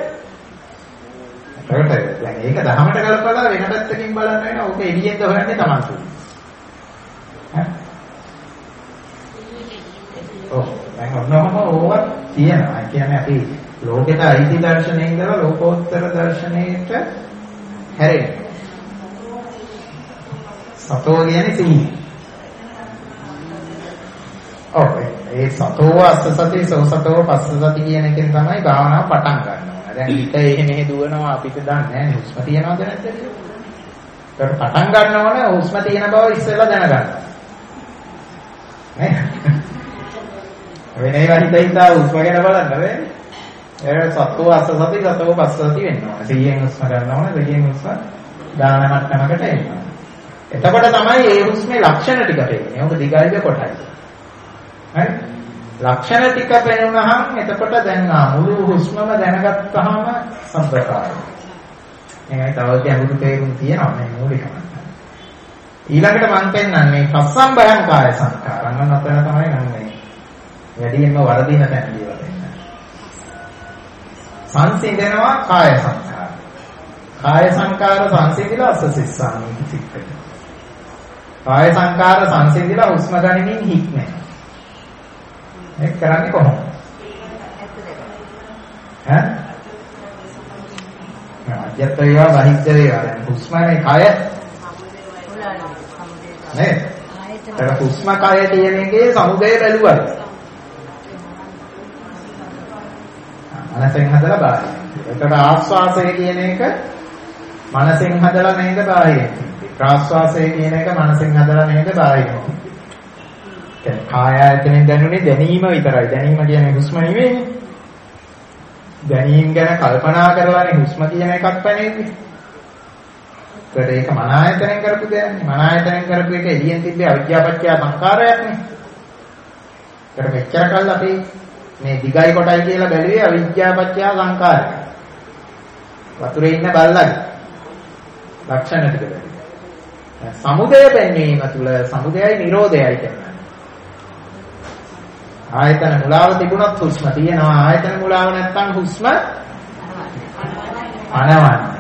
[SPEAKER 1] ඒකට දැන් ඒක දහමට ගලපලා වෙන පැත්තකින් බලන්න වෙනවා. ඕක එළියෙන්ද හොයන්නේ Taman තුනේ. හරි? ඔව්. දැන් ඔන්නෝම ඕවා තියෙනවා. ඒ කියන්නේ අපි ලෝකෙට අයිති දර්ශනයේ ඉඳලා ලෝකෝත්තර දර්ශනයට හැරෙනවා. සතෝ කියන්නේ සිහිය. ඔව්. ඒ සතෝ අස්සසති සෝසතෝ පස්සසති කියන එකෙන් තමයි භාවනාව පටන් ගන්න. දැන් හිත එහෙ දුවනවා අපිට දන්නේ නැහැ හුස්ම තියනවද නැද්ද කියලා. ඒකට පටන් ගන්නවනේ හුස්ම තියෙන බව ඉස්සෙල්ලා දැනගන්න. නේ? වෙන ඒවා හිතා හුස්ම ගැන බලන්න බෑ. ඒක සතෝ අස්සසති සතෝ පස්සසති වෙනවා. 100න් හුස්ම ගන්නවනේ 100න් හුස්ම දාන මට්ටමකට එනවා. එතකොට තමයි ඒ හුස්මේ ලක්ෂණ ටික පේන්නේ. ඔක දිගයිද කොටයි. හරි? ලක්ෂණ ටික පේනවහම එතකොට දැන් මුළු හුස්මම දැනගත්තාම සම්ප්‍රදාය. මේකයි තව ගැඹුරු තේරුම් තියෙනවා මේ මූලිකම. ඊළඟට මම පෙන්නන්නේ පස්සම්බයං කාය සංකාරං. අන්න අතන තමයි නම් මේ වැඩියෙන්ම වරදින තැන කියලා දෙන්නේ. සංසිඳෙනවා කාය සංකාර. කාය සංකාර සංසිඳිලා අස්සසිස්සාමි සික්කේ. කාය සංකාර සංසිඳිලා හුස්ම ගනිමින් හික්මෙන. මේක කරන්නේ කොහොමද? ඈ? අජත්ත වේවා බහිද්ද වේවා දැන් හුස්මනේ කය නේ? ඒක හුස්ම කය කියන එකේ සමුදය බැලුවා. මනසෙන් හදලා බාහිර. ඒකට ආස්වාසය කියන එක මනසෙන් හදලා නේද බාහිර. ප්‍රාස්වාසය කියන එක මනසෙන් හදලා නේද බාහිර. කාය ආයතනෙන් දැනුනේ දැනීම විතරයි. දැනීම කියන්නේ හුස්ම නෙවෙයි. දැනීම ගැන කල්පනා කරලානේ හුස්ම කියන එකක් පැනෙන්නේ. ඒක මන ආයතනෙන් කරපු දෙයක් නේ. මන ආයතනෙන් කරපු එක එළියෙන් තිබ්බේ අවිද්‍යාපච්චය සංඛාරයක් නේ. ඒක මෙච්චර කල් අපි මේ දිගයි කොටයි කියලා බැලුවේ අවිද්‍යාපච්චය සංඛාරය. වතුරේ ඉන්න බල්ලගේ ලක්ෂණ ටික බැලුවා. සමුදය පෙන්වීම තුළ සමුදයයි නිරෝධයයි කියන්නේ. ආයතන මුලාව තිබුණත් හුස්ම තියෙනවා. ආයතන මුලාව නැත්නම් හුස්ම අනවන්නේ.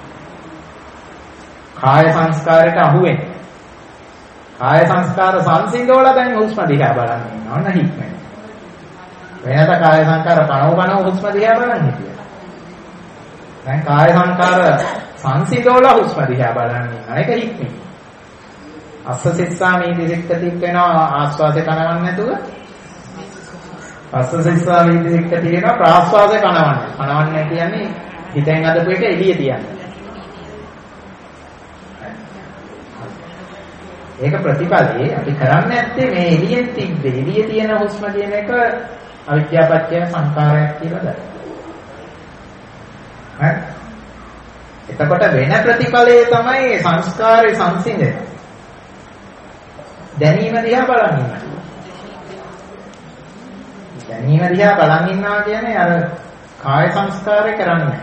[SPEAKER 1] කාය සංස්කාරයට අහු වෙන්නේ. කාය සංස්කාර සංසිඳවලා දැන් හුස්ම දිහා බලන්න ඉන්නවා නේද හික්මෙන්. වෙනත කාය සංස්කාර පනව හුස්ම දිහා බලන්න කියලා. දැන් කාය සංස්කාර සංසිඳවලා හුස්ම දිහා බලන්න ඉන්නවා. ඒක හික්මෙන්. අස්සසිස්සාමි දිසික්කති වෙනවා ආස්වාදේ කනවන්නේ නැතුව. අස්සසිස්සාමි දිසික්කති වෙනවා ප්‍රාස්වාදේ කනවන්නේ. කනවන්නේ කියන්නේ හිතෙන් අදපු එක එළිය තියන්නේ. ඒක ප්‍රතිපලයේ අපි කරන්නේ නැත්තේ මේ එළියෙන් තිබ්බේ එළිය තියෙන හුස්ම කියන එක අවිද්‍යාපච්චය සංකාරයක් කියලා දන්න. හරි? එතකොට වෙන ප්‍රතිපලයේ තමයි සංස්කාරේ සංසිඳෙන. දැනීම දිහා බලන් ඉන්නවා. දැනීම දිහා බලන් ඉන්නවා කියන්නේ අර කාය සංස්කාරේ කරන්නේ.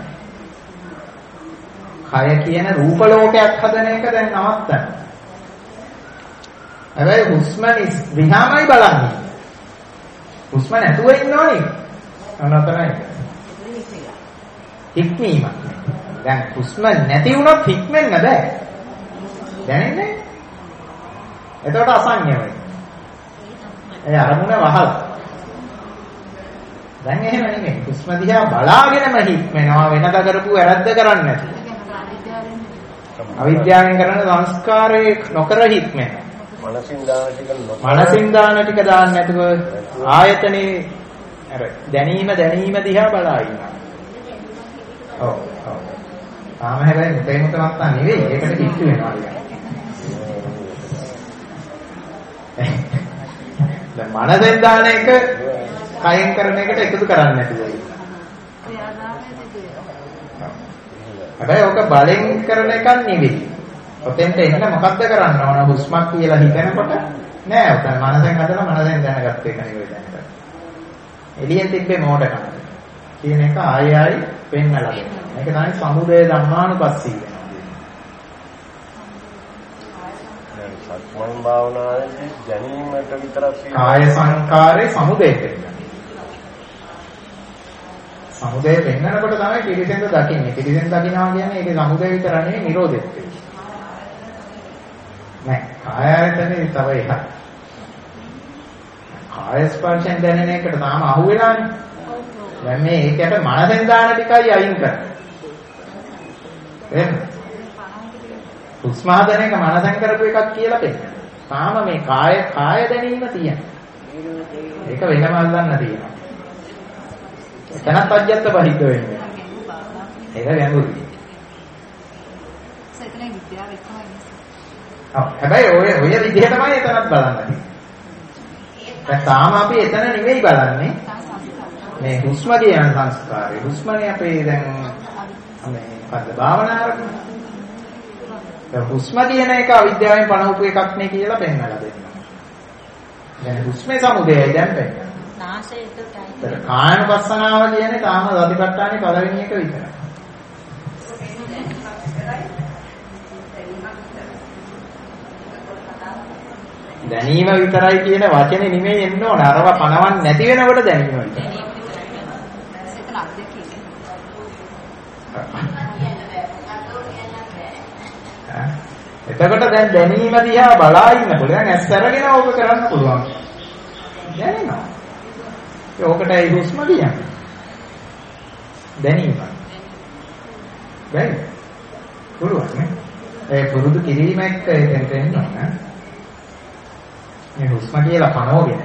[SPEAKER 1] කය කියන රූප ලෝකයක් හදන එක දැන් නවත්තන්න. හැබැයි හුස්ම දිහාමයි බලන්නේ. හුස්ම නැතුව ඉන්නවනේ. අනතරයි. හික්මීම. දැන් හුස්ම නැති වුණොත් හික්මෙන්න බෑ. දැනෙන්නේ? එතකොට අසංඥ වෙයි. ඒ අරමුණ වහලා. දැන් එහෙම නෙමෙයි. හුස්ම දිහා බලාගෙනම හික්මෙනවා වෙනද කරපු වැරද්ද කරන්නේ නැති. අවිද්‍යාවෙන් කරන සංස්කාරේ නොකර හික්මෙනවා. මනසින් දාන ටික දාන්න නැතුව ආයතනේ අර දැනීම දිහා බලා ඉන්නවා. ඔව්. තාම හැබැයි මුතේ මුතවත් නෙවෙයි. ඒකට කිච්චු වෙනවා දැන් මනසෙන් දාන එක කයෙන් කරන එකට එකතු කරන්නේ නැතුව හැබැයි ඔක බලෙන් කරන එකක් නෙවෙයි. ඔතෙන්ට එන්න මොකද්ද කරන්න ඕන හුස්මක් කියලා හිතනකොට නෑ ඔතන මනසෙන් හදලා මනසෙන් දැනගත්ත එක නෙවෙයි දැනගන්න. එළියෙන් තිබ්බේ මෝඩකම කියන එක ආයෙ පෙන්නලා දෙනවා. මේක තමයි සමුදය ධම්මානුපස්සී වෙනවා.
[SPEAKER 2] දැන් සක්මන් භාවනාවේ දැනීමට විතරක්
[SPEAKER 1] කාය සංකාරේ සමුදය වෙනවා. සමුදය පෙන්නනකොට තමයි පිළිසෙන්ද දකින්නේ. පිළිසෙන් දකින්නවා කියන්නේ ඒකේ සමුදය විතර නෙවෙයි නිරෝධෙත් වෙන්නේ. නෑ කාය ආයතනේ තව එකක්. කාය ස්පර්ශයෙන් දැනෙන එකට තාම අහු වෙලානේ. දැන් මේ ඒකට මනසෙන් දාන ටිකයි අයින් කරන්නේ. එහෙනම් හුස්ම හදන එක මනසෙන් කරපු එකක් කියලා පෙන්නනවා. තාම මේ කාය දැනීම තියෙනවා. ඒක වෙනම අල්ලන්න තියෙනවා. එතනත් අජ්ජත් බහිද්ද වෙන්නේ. ඒක ගැඹුරුයි.
[SPEAKER 3] සෙතනේ විද්‍යාව එක්කමයි.
[SPEAKER 1] හැබැයි ඔය විදිහ තමයි එතනත් බලන්නේ. දැන් තාම අපි එතන නෙවෙයි බලන්නේ. මේ හුස්ම කියන සංස්කාරය. හුස්මනේ අපේ දැන් මේ පද භාවනා කරන්නේ. දැන් හුස්ම කියන එක අවිද්‍යාවෙන් පණවපු එකක් නේ කියලා පෙන්නලා දෙන්නවා. දැන් හුස්මේ සමුදයයි දැන් පෙන්නනවා. නාසයටයි. කායනුපස්සනාව කියන්නේ තාම සතිපට්ඨානේ පළවෙනි එක විතරයි. දැනීම විතරයි කියන වචනේ නෙමෙයි එන්න ඕන. අරව පණවන්නේ නැති වෙනකොට දැනීම විතරයි. එතකොට දැන් දැනීම දිහා බලා ඉන්න පුළුවන්. දැන් ඇස් අරගෙන ඕක කරන්න පුළුවන්. දැනෙනවා. ඕකටයි හුස්ම කියන්නේ. දැනීම. බැරි. පුළුවන් නේ. ඒ පුරුදු කිරීම එක්ක එතෙන්ට එන්න ඕන. මේ හුස්ම කියලා පනෝගෙන.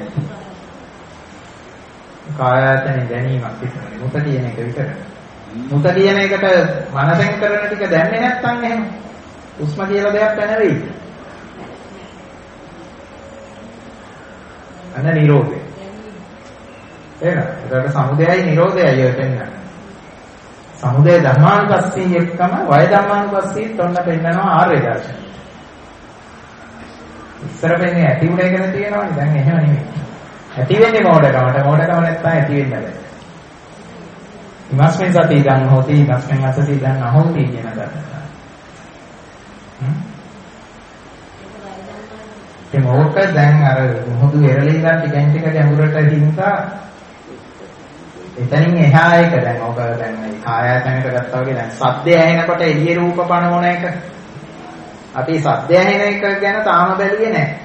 [SPEAKER 1] කායයතන දැනීමක් විතරයි. මුත කියන එක විතරයි. මුත කියන එකට මනසෙන් කරන ටික දැන්නේ නැත්නම් එහෙම. හුස්ම කියලා දෙයක් නැවෙයි. අන්න නිරෝධය. එහෙනම් ඒකට සමුදයයි නිරෝධයයි ඔය පෙන්නන්නේ. සමුදය ධර්මානුපස්සී එක්කම වය ධර්මානුපස්සී තොන්න පෙන්නනවා ආර්ය දර්ශනය. ඉස්සර වෙන්නේ ඇති උඩ එකන තියෙනවනේ දැන් එහෙම නෙමෙයි. ඇති වෙන්නේ මොඩකමට නැත්නම් ඇති වෙන්නේ නැහැ. ඉමස්මෙන් සති ඉදන් හොති ඉමස්මෙන් අසති ඉදන් අහෝති කියන ධර්මය. ඒ මොකක් දැන් අර මොහොදු එරළේ ඉඳන් ටිකෙන් ටික ගැඹුරට හින්දා එතනින් එහා එක දැන් ඔබ දැන් මේ කායයතනකට ගත්තා වගේ දැන් සද්දය ඇහෙනකොට එළියේ රූප පණවන එක අපි සද්දය ඇහෙන එක ගැන තාම බැලුවේ නැහැ.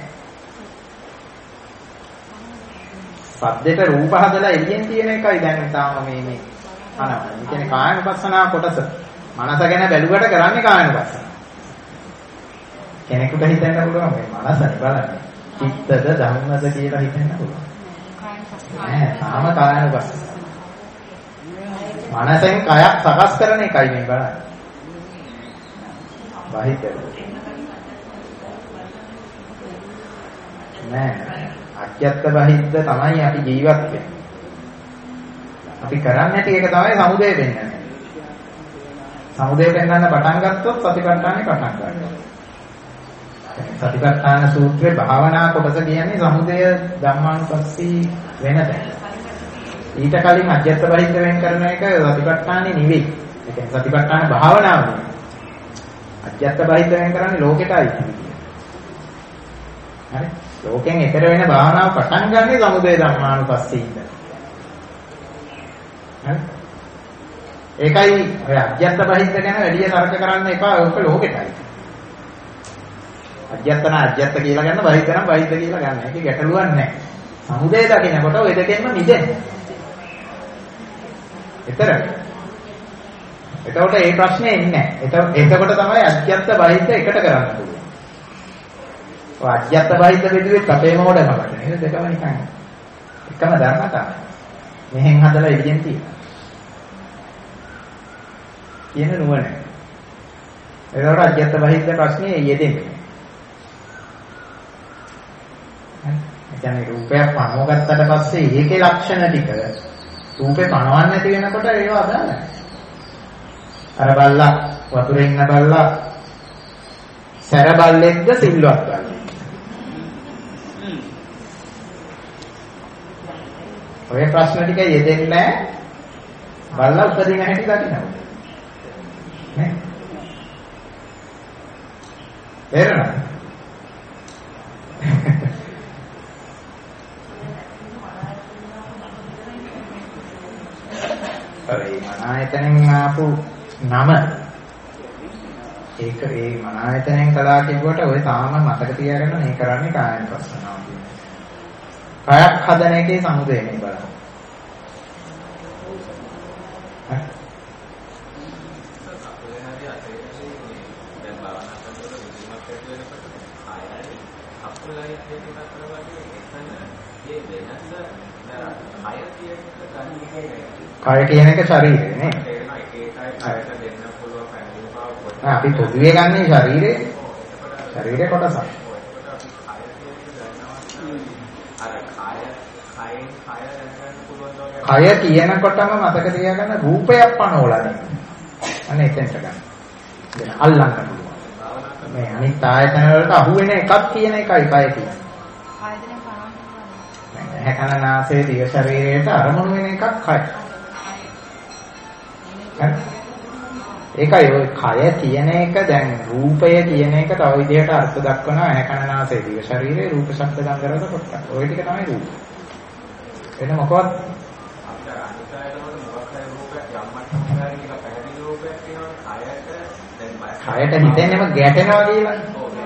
[SPEAKER 1] සද්දේට රූප හදලා එළියෙන් තියෙන එකයි දැන් තාම මේ අනවන. ඒ කියන්නේ කායනුපස්සනා කොටස. මනස ගැන බැලුවට කරන්නේ කායනුපස්සන. කෙනෙකුට හිතන්න පුළුවන් මේ මනසනේ බලන්නේ. චිත්තද ධම්මද කියලා හිතන්න පුළුවන්. නෑ තාම කායනුපස්සන. මනසෙන් කයක් සකස් කරන එකයි මේ බලන්නේ. බාහිර. නෑ අජ්‍යත්ත බහිද්ද තමයි අපි ජීවත් වෙන්නේ. අපි කරන්නේ නැති එක තමයි සමුදය වෙන්නේ. සමුදය පෙන්වන්න පටන් ගත්තොත් සතිපට්ඨානෙ පටන් ගන්නවා. සතිපට්ඨාන සූත්‍රයේ භාවනා කොටස කියන්නේ සමුදය ධම්මානුපස්සී වෙන තැන. ඊට කලින් අජ්‍යත්ත බහිද්ද වෙන් කරන එක සතිපට්ඨානෙ නෙවෙයි. ඒ කියන්නේ සතිපට්ඨාන භාවනාව නෙවෙයි. අජ්‍යත්ත බහිද්ද වෙන් කරන්නේ ලෝකෙටයි කියන්නේ. හරි? ලෝකෙන් ඈතර වෙන භාවනාව පටන් ගන්නේ සමුදය ධම්මානුපස්සීද. හරි? ඒකයි ඔය අජ්‍යත්ත බහිද්ද ගැන වැඩි තර්ක කරන්න එපා. ඔක ලෝකෙටයි. අජ්‍යත්තන අජ්‍යත්ත කියලා ගන්න බහිද්ද නම් බහිද්ද කියලා ගන්න. ඒකේ ගැටලුවක් නැහැ. සමුදය දකිනකොට ඔය දෙකෙන්ම මිදෙන්න. එතරම්. එතකොට ඒ ප්‍රශ්නේ ඉන්නේ නැහැ. එතකොට තමයි අජ්‍යත්ත බහිද්ද එකට කරන්න පුළුවන්. ඔය අජ්‍යත්ත බහිද්ද බෙදුවෙත් අපේ මොඩකමට නේද? දෙකම නිකන් එකම ධර්මතාවය. මෙහෙන් හදලා එළියෙන් තියෙනවා. කියන නුවණ. ඒකට අජ්‍යත්ත බහිද්ද ප්‍රශ්නේ යෙදෙන්නේ. ඒ කියන්නේ රූපයක් පනවගත්තට පස්සේ ඒකේ ලක්ෂණ ටික රූපේ පනවන්නේ නැති වෙනකොට ඒව අදාළ නැහැ. අර බල්ලා වතුරේ ඉන්න බල්ලා සැර බල්ලෙක්ද සිල්වත් බල්ලෙක්ද? ඔය ප්‍රශ්න ටික යෙදෙන්නේ නැහැ. බල්ලා උපදින හැටි දකිනවා. නේ? තේරෙනවද? ඒ මනායතනෙන් ආපු නම ඒක ඒ මනායතනෙන් කළා කියනකොට ඔය තාම මතක තියාගන්න මේ කරන්නේ කායනුපස්සනාව කියන්නේ. කයක් හදන එකේ සමුදය මේ බලන්න. කය කියන එක ශරීරය නේ. අපි පොදුවේ ගන්නේ ශරීරයේ කොටසක්. කය කියනකොටම මතක තියාගන්න රූපයක් පනවලා නේ. අන්න එතෙන්ට ගන්න. දැන් අල්ලන්න පුළුවන්. මේ අනිත් ආයතන වලට අහු වෙන එකක් කියන එකයි කය කියන්නේ. ආයතනෙන් පනවන්න. හැකන නාසය දිව ශරීරයට අරමුණු වෙන එකක් කය. ඒකයි ඔය කය කියන එක දැන් රූපය කියන එක තව විදිහට අර්ථ දක්වනවා ඇහැකනාසය දිව ශරීරයේ රූප ශබ්ද ගන්ධ රස කොටස්. ඔය ටික තමයි රූප. එන මොකවත් අපිට අනිත්‍යයට මොකක් හරි රූපයක් යම්මත් කියලා පැහැදිලි රූපයක් තියෙනවා කයට දැන් කයට හිතෙන්නේම ගැටෙනවා කියලානේ.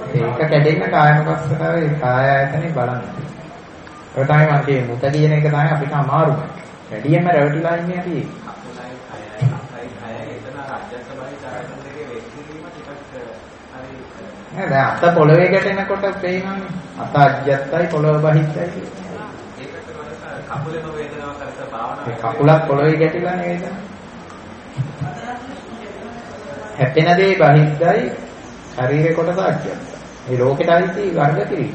[SPEAKER 1] ඒක කැඩෙන්න කායනුපස්සනාවේ කාය ආයතනේ බලන්න. ඒක තමයි මම කියන්නේ මුත කියන එක තමයි අපිට අමාරුම. වැඩියෙන්ම රැවටිලා ඉන්නේ අපි. නෑ දැන් අත පොළවේ ගැටෙනකොට පේනවනේ. අත අජ්ජත්තයි පොළව බහිද්දයි කියන්නේ.
[SPEAKER 3] කකුලේම වේදනාවක් කරලා භාවනා
[SPEAKER 1] ඒ කකුලක් පොළවේ ගැටිලා නේද? හැපෙන දේ බහිද්දයි ශරීරේ කොටස අජ්ජත්තයි. මේ ලෝකෙට අයිති වර්ග කිරීම.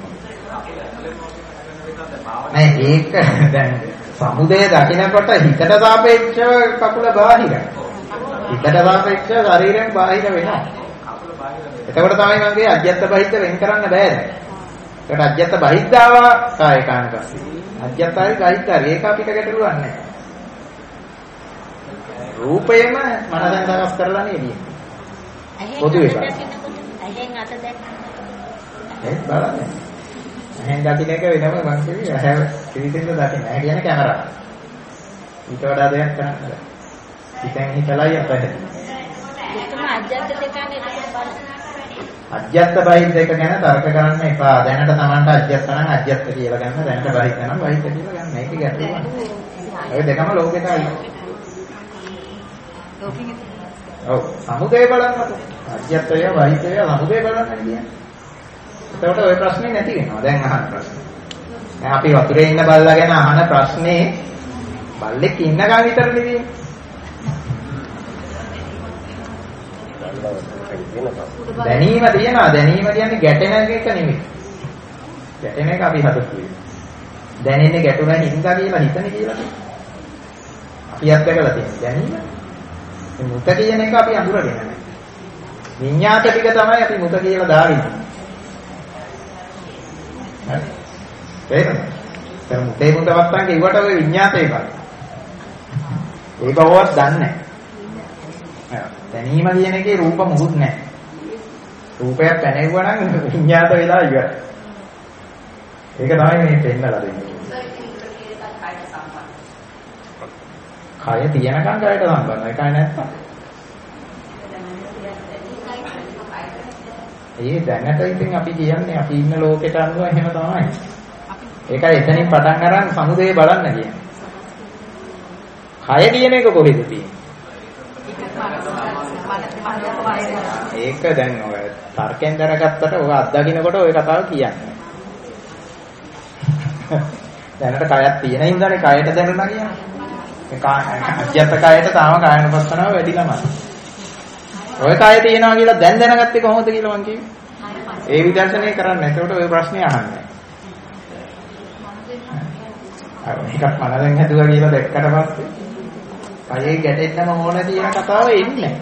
[SPEAKER 1] නෑ ඒක දැන් සමුදය දකින්නකොට හිතට සාපේක්ෂව කකුල බාහිරයි. හිතට සාපේක්ෂව ශරීරයෙන් බාහිර වෙනවා. එතකොට තමයි මම කියේ අජ්ජත් බහිද්ද වෙන් කරන්න බෑ දැන්. ඒකට අජ්ජත් බහිද්දාව කාය කාණකසී. අජ්ජත්යි බහිද්දාරි ඒක අපිට ගැටලුවක් නැහැ. රූපයම මනසෙන් දරස් කරලා නෙදී. පොදුවේ බලන්න.
[SPEAKER 4] එහෙන් අත දැක්කම
[SPEAKER 1] ඒක බලන්න. එහෙන් දකින්න එක වෙනම මං කිව්වේ ඇහැ පිළිසින්ද දකින්න. ඇහැ කියන්නේ කැමරාව. ඊට වඩා දෙයක් කරන්න බෑ. හිතෙන් හිතලයි අපිට.
[SPEAKER 4] ඒකම අජ්ජත් දෙකනේ බලන්න.
[SPEAKER 1] අජ්ජත් බහිද්ද එක ගැන තර්ක කරන්න එපා. දැනට Tamanට අජ්ජත් නම් අජ්ජත් කියලා ගන්න. දැනට බහිද්ද නම් බහිද්ද කියලා ගන්න. මේක ගැටලුවක්. ඔය දෙකම ලෝකෙට අයිති. ඔව් සමුදය බලන්නකො. අජ්ජත්ය බහිද්දය සමුදය බලන්න කියන්නේ. එතකොට ওই ප්‍රශ්නේ නැති වෙනවා. දැන් අහන ප්‍රශ්නේ. දැන් අපි වතුරේ ඉන්න බල්ලා ගැන අහන ප්‍රශ්නේ බල්ලෙක් ඉන්නකම් විතර නෙවෙයි. දැනීම තියෙනවා. දැනීම කියන්නේ ගැටෙන එක නෙමෙයි. ගැටෙන එක අපි හදපුවේ. දැනෙන්නේ ගැටුණා හින්දා කියලා හිතන්නේ කියලා. අපි අත්දැකලා තියෙන දැනීම. මේ මුත කියන එක අපි අඳුරගෙන නැහැ. විඤ්ඤාත ටික තමයි අපි මුත කියලා දාන්නේ. හරි. ඒක මුතේ මුතවත්තන් කිව්වට ඔය විඤ්ඤාතේ බලන්න. ඒක බවවත් දන්නේ නැහැ. දැනීම කියන එකේ රූප මොකුත් නැහැ. රූපයක් පැනෙවුවා නම් විඤ්ඤාත වෙලා ඉවරයි. ඒක තමයි මේ පෙන්නලා දෙන්නේ. කය තියනකම් කයට සම්බන්ධයි. කය නැත්තම්. ඒ දැනට ඉතින් අපි කියන්නේ අපි ඉන්න ලෝකෙට අනුව එහෙම තමයි. ඒකයි එතනින් පටන් අරන් සමුදේ බලන්න කියන්නේ. කය කියන එක කොහෙද තියෙන්නේ? ඒක දැන් ඔය තර්කෙන් දරගත්තට ඔය අත්දකින්නකොට ඔය කතාව කියන්නේ. දැනට කයක් තියෙන හින්දානේ කයට දැනුණා කියන්නේ. ඒ අජ්ජත් කයට තාම කායනුපස්සනාව වැඩිලමයි. ඔය කය තියෙනවා කියලා දැන් දැනගත්තේ කොහොමද කියලා මං කිව්වේ. ඒ විදර්ශනය කරන්න. එතකොට ඔය ප්‍රශ්නේ අහන්නේ. අර එකක් මනරෙන් හැදුවා කියලා දැක්කට පස්සේ කයේ ගැටෙන්නම ඕන කියන කතාව එන්නේ.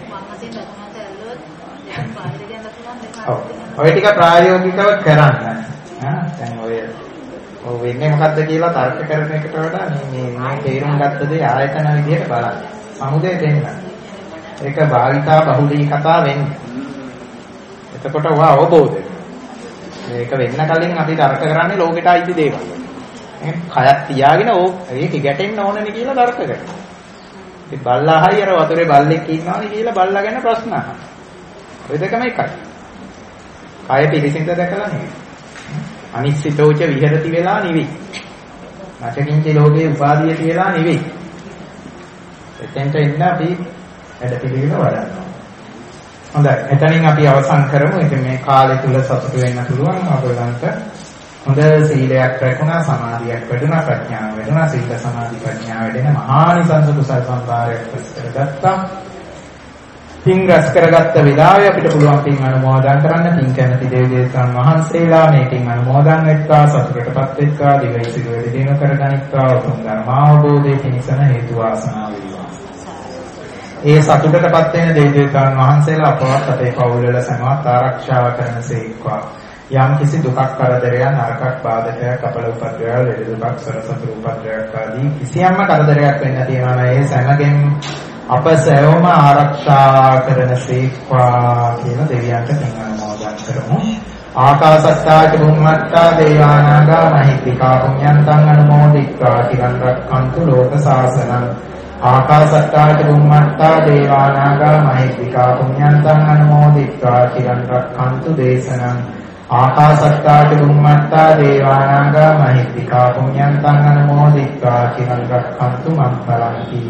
[SPEAKER 1] ඔව්. ඔය ටික ප්‍රායෝගිකව කරන්න. දැන් ඔය වෙන්නේ මොකද්ද කියලා තර්ක කරන එකට වඩා මේ තේරුම් ගත්ත දේ ආයතන විදිහට බලන්න. සමුදේ දෙන්න. ඒක භාවිතා බහුලී කතා වෙන්නේ. එතකොට ඔවා අවබෝධ වෙනවා. මේක වෙන්න කලින් අපි තර්ක කරන්නේ ලෝකෙට අයිති දේවල්. කයක් තියාගෙන ඒක ගැටෙන්න ඕනනේ කියලා තර්ක කරනවා. ඉතින් බල්ලා හරි අර වතුරේ බල්ලෙක් ඉන්නවනේ කියලා බල්ලා ගැන ප්‍රශ්න අහනවා. ඔය දෙකම එකයි. කය පිළිසින්ද දැකලා නෙවෙයි. අනිශ්චිතෝච විහෙරති වෙලා නෙවෙයි. නැචකින්ච ලෝකේ උපාදීය කියලා නෙවෙයි. එතෙන්ට එන්න අපි වැඩ පිළිවෙල වඩනවා. හොඳයි. එතනින් අපි අවසන් කරමු. ඉතින් මේ කාලය තුල සතුට වෙන්න පුළුවන් අපලන්ට. හොඳ සීලයක් රැකුණා, සමාධියක් වැඩුණා, ප්‍රඥාව වැඩුණා, සීල සමාධි ප්‍රඥාව වැඩෙන මහානිසංස කුසල සම්භාරයක් කරගත්තා. පින් රැස් කරගත්ත වෙලාවේ අපිට පුළුවන් පින් අනුමෝදන් කරන්න. පින් කැමති දේව දේවතාවුන් වහන්සේලා මේකෙන් අනුමෝදන් වෙත්වා, සතුටටපත් වෙත්වා, දිවයි සිදුවෙ දිනු කරගනිත්වා, උතුම් ධර්ම අවබෝධයේ පිණිසම හේතු වාසනා වේවා. ඒ සතුටටපත් වෙන දේව දේවතාවුන් වහන්සේලා අපවත් අපේ පවුල් වල සමවත් ආරක්ෂා කරනසේක්වා. යම් කිසි දුකක් කරදරයක් නරකක් බාධකයක් අපල උපද්‍රවය ලෙඩ දුකක් සරසතු උපද්‍රවයක් ආදී කිසියම්ම කරදරයක් වෙන්න තියනවා නම් ඒ සෑමගෙන් අප සෑවම ආරක්ෂා කරනසේක්වා කියන දෙවියන්ට පින් අනුමෝදන් කරමු. ආකාශත්තා චුම්මත්තා දේවානාගා මහිත්‍තිකා පුඤ්ඤන්තං අනුමෝදිත්වා තිරන් රක්ඛන්තු ලෝක සාසනං. ආකාශත්තා චුම්මත්තා දේවානාගා මහිත්‍තිකා පුඤ්ඤන්තං අනුමෝදිත්වා තිරන් රක්ඛන්තු දේශනං. ආකාසත්තාච බුම්මත්තා දේවානාගා මහිත්‍තිකා පුඤ්ඤන්තං අනුමෝදිත්වා චිරං රක්ඛන්තු මං පරන්ති.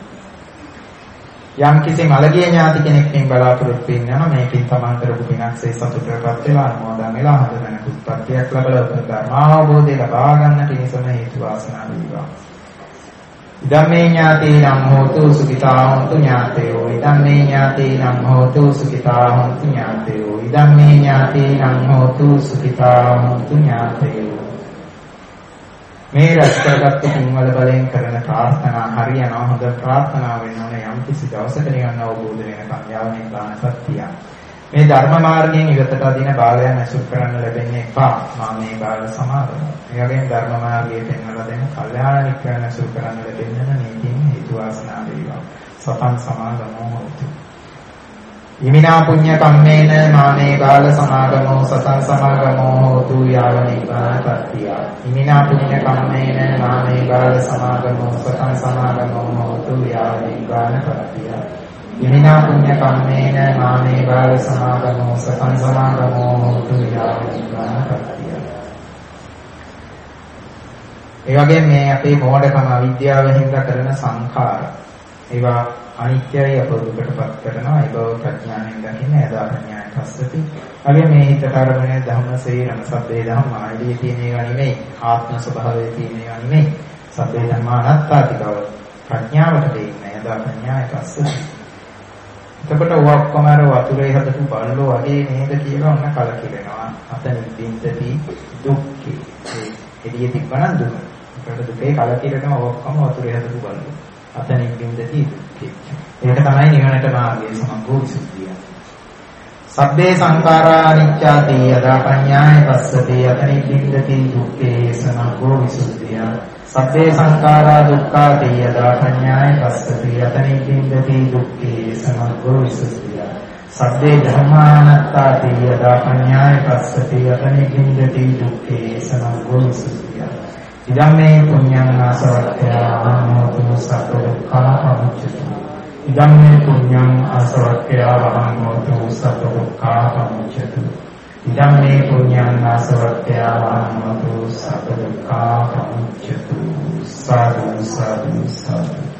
[SPEAKER 1] යම් කිසි මළගිය ඥාති කෙනෙක්ගෙන් බලාපොරොත්තු වෙනවා මේකෙන් තමන් කරපු පිනක්සේ සතුටටපත් වෙලා අනුමෝදන් වෙලා හඳුනන උත්පත්තියක් ලැබලා උතුම් ධර්මාවබෝධය ලබා ගන්නට නිසම හේතු වාසනා වේවා. ඉදම්මේ ඥාතීනම් හෝතු සුඛිතා හොන්තු ඥාතයෝ. ඉදම්මේ ඥාතීනම් හෝතු සුඛිතා හොන්තු ඥාතයෝ. ඉදම්මේ ඥාතීනම් හෝතු සුඛිතා හොන්තු ඥාතයෝ. මේ රැස්කරගත් පින්වල බලෙන් කරන ප්‍රාර්ථනා හරියනවා. හොඳ ප්‍රාර්ථනා වෙන්න ඕන යම් කිසි දවසක නිවන් අවබෝධ වෙනකම් යාවනේ දාන සත්‍යය. මේ ධර්ම මාර්ගයෙන් ඉවතට අදින භාවයන් ඇසුරු කරන්න ලැබෙන්නේ එපා. මා මේ භාව සමාදම. ඒ වගේම ධර්ම මාර්ගයේ පෙන්වලා දෙන කල්යාණ මිත්‍රයන් ඇසුරු කරන්න ලැබෙන්න නීතියෙන් හේතු වාසනා වේවා. සතන් සමාගමෝ හොතු. ඉමිනා පුඤ්ඤ කම්මේන මානේ බාල සමාගමෝ සතං සමාගමෝ හෝතු යාව නිපාතත්තිය. ඉමිනා පුඤ්ඤ කම්මේන මානේ බාල සමාගමෝ සතං සමාගමෝ හෝතු යාව නිපාතත්තිය. ඉමිනා පුඤ්ඤ කම්මේන මානේ බාල සමාගමෝ සතං සමාගමෝ හෝතු යාව නිපාතත්තිය. ඒ වගේම මේ අපේ මොහොතකම අවිද්‍යාව හින්දා කරන සංඛාර ඒවා අනිත්‍යයි අපදුකටපත් කරනවා. ඒ බව ප්‍රඥාණයෙන් දකින්න යදා ප්‍රඥාය පස්සති. අගේ මේ හිතට අරගෙන ධම්මසේරම සබ්බේ ධම්මා ආදී තියෙන ඒවා නෙමෙයි. ආත්ම ස්වභාවයේ තියෙන ඒවා නෙමෙයි. සබ්බේ ධම්මා අනාත්තාති බව ප්‍රඥාවට දෙන්නේ යදා ප්‍රඥාය පස්සති. එතකොට ඔක්කොම අර වතුරේ හදපු බල්ලෝ වගේ නේද කියලා ඔන්න කලකිරෙනවා. අතන බින්දති දුක්ඛේ. ඒ එළිය තිබ්බනම් දුක. ඒකට දුකේ කලකිරෙන ඔක්කොම වතුරේ හදපු බල්ලෝ. අතනින් බින්දති දුක්ඛේ. ඒක තමයි නිවනට මාර්ගය සමග්ගෝ විසුද්ධිය. සබ්බේ සංඛාරා අනිච්චාති යදා පඤ්ඤාය පස්සති අතනින් බින්දති දුක්ඛේ සමග්ගෝ විසුද්ධිය. සබ්බේ සංඛාරා දුක්ඛාති යදා පඤ්ඤාය පස්සති අතනින් බින්දති දුක්ඛේ සමග්ගෝ විසුද්ධිය. සබ්බේ ධම්මානත්තාති යදා පඤ්ඤාය පස්සති අතනින් බින්දති දුක්ඛේ සමග්ගෝ විසුද්ධිය. ඉදම්මේ පුඤ්ඤං ආසවක්ඛ්‍යා හෝතු සබ්බ දුක්ඛා පමුච්චති. ඉදම්මේ පුඤ්ඤං ආසවක්ඛ්‍යා හෝතු සබ්බ දුක්ඛා පමුච්චති. ඉදම්මේ පුඤ්ඤං ආසවක්ඛ්‍යා හෝතු සබ්බ දුක්ඛා පමුච්චති. සාදු සාදු සාදු.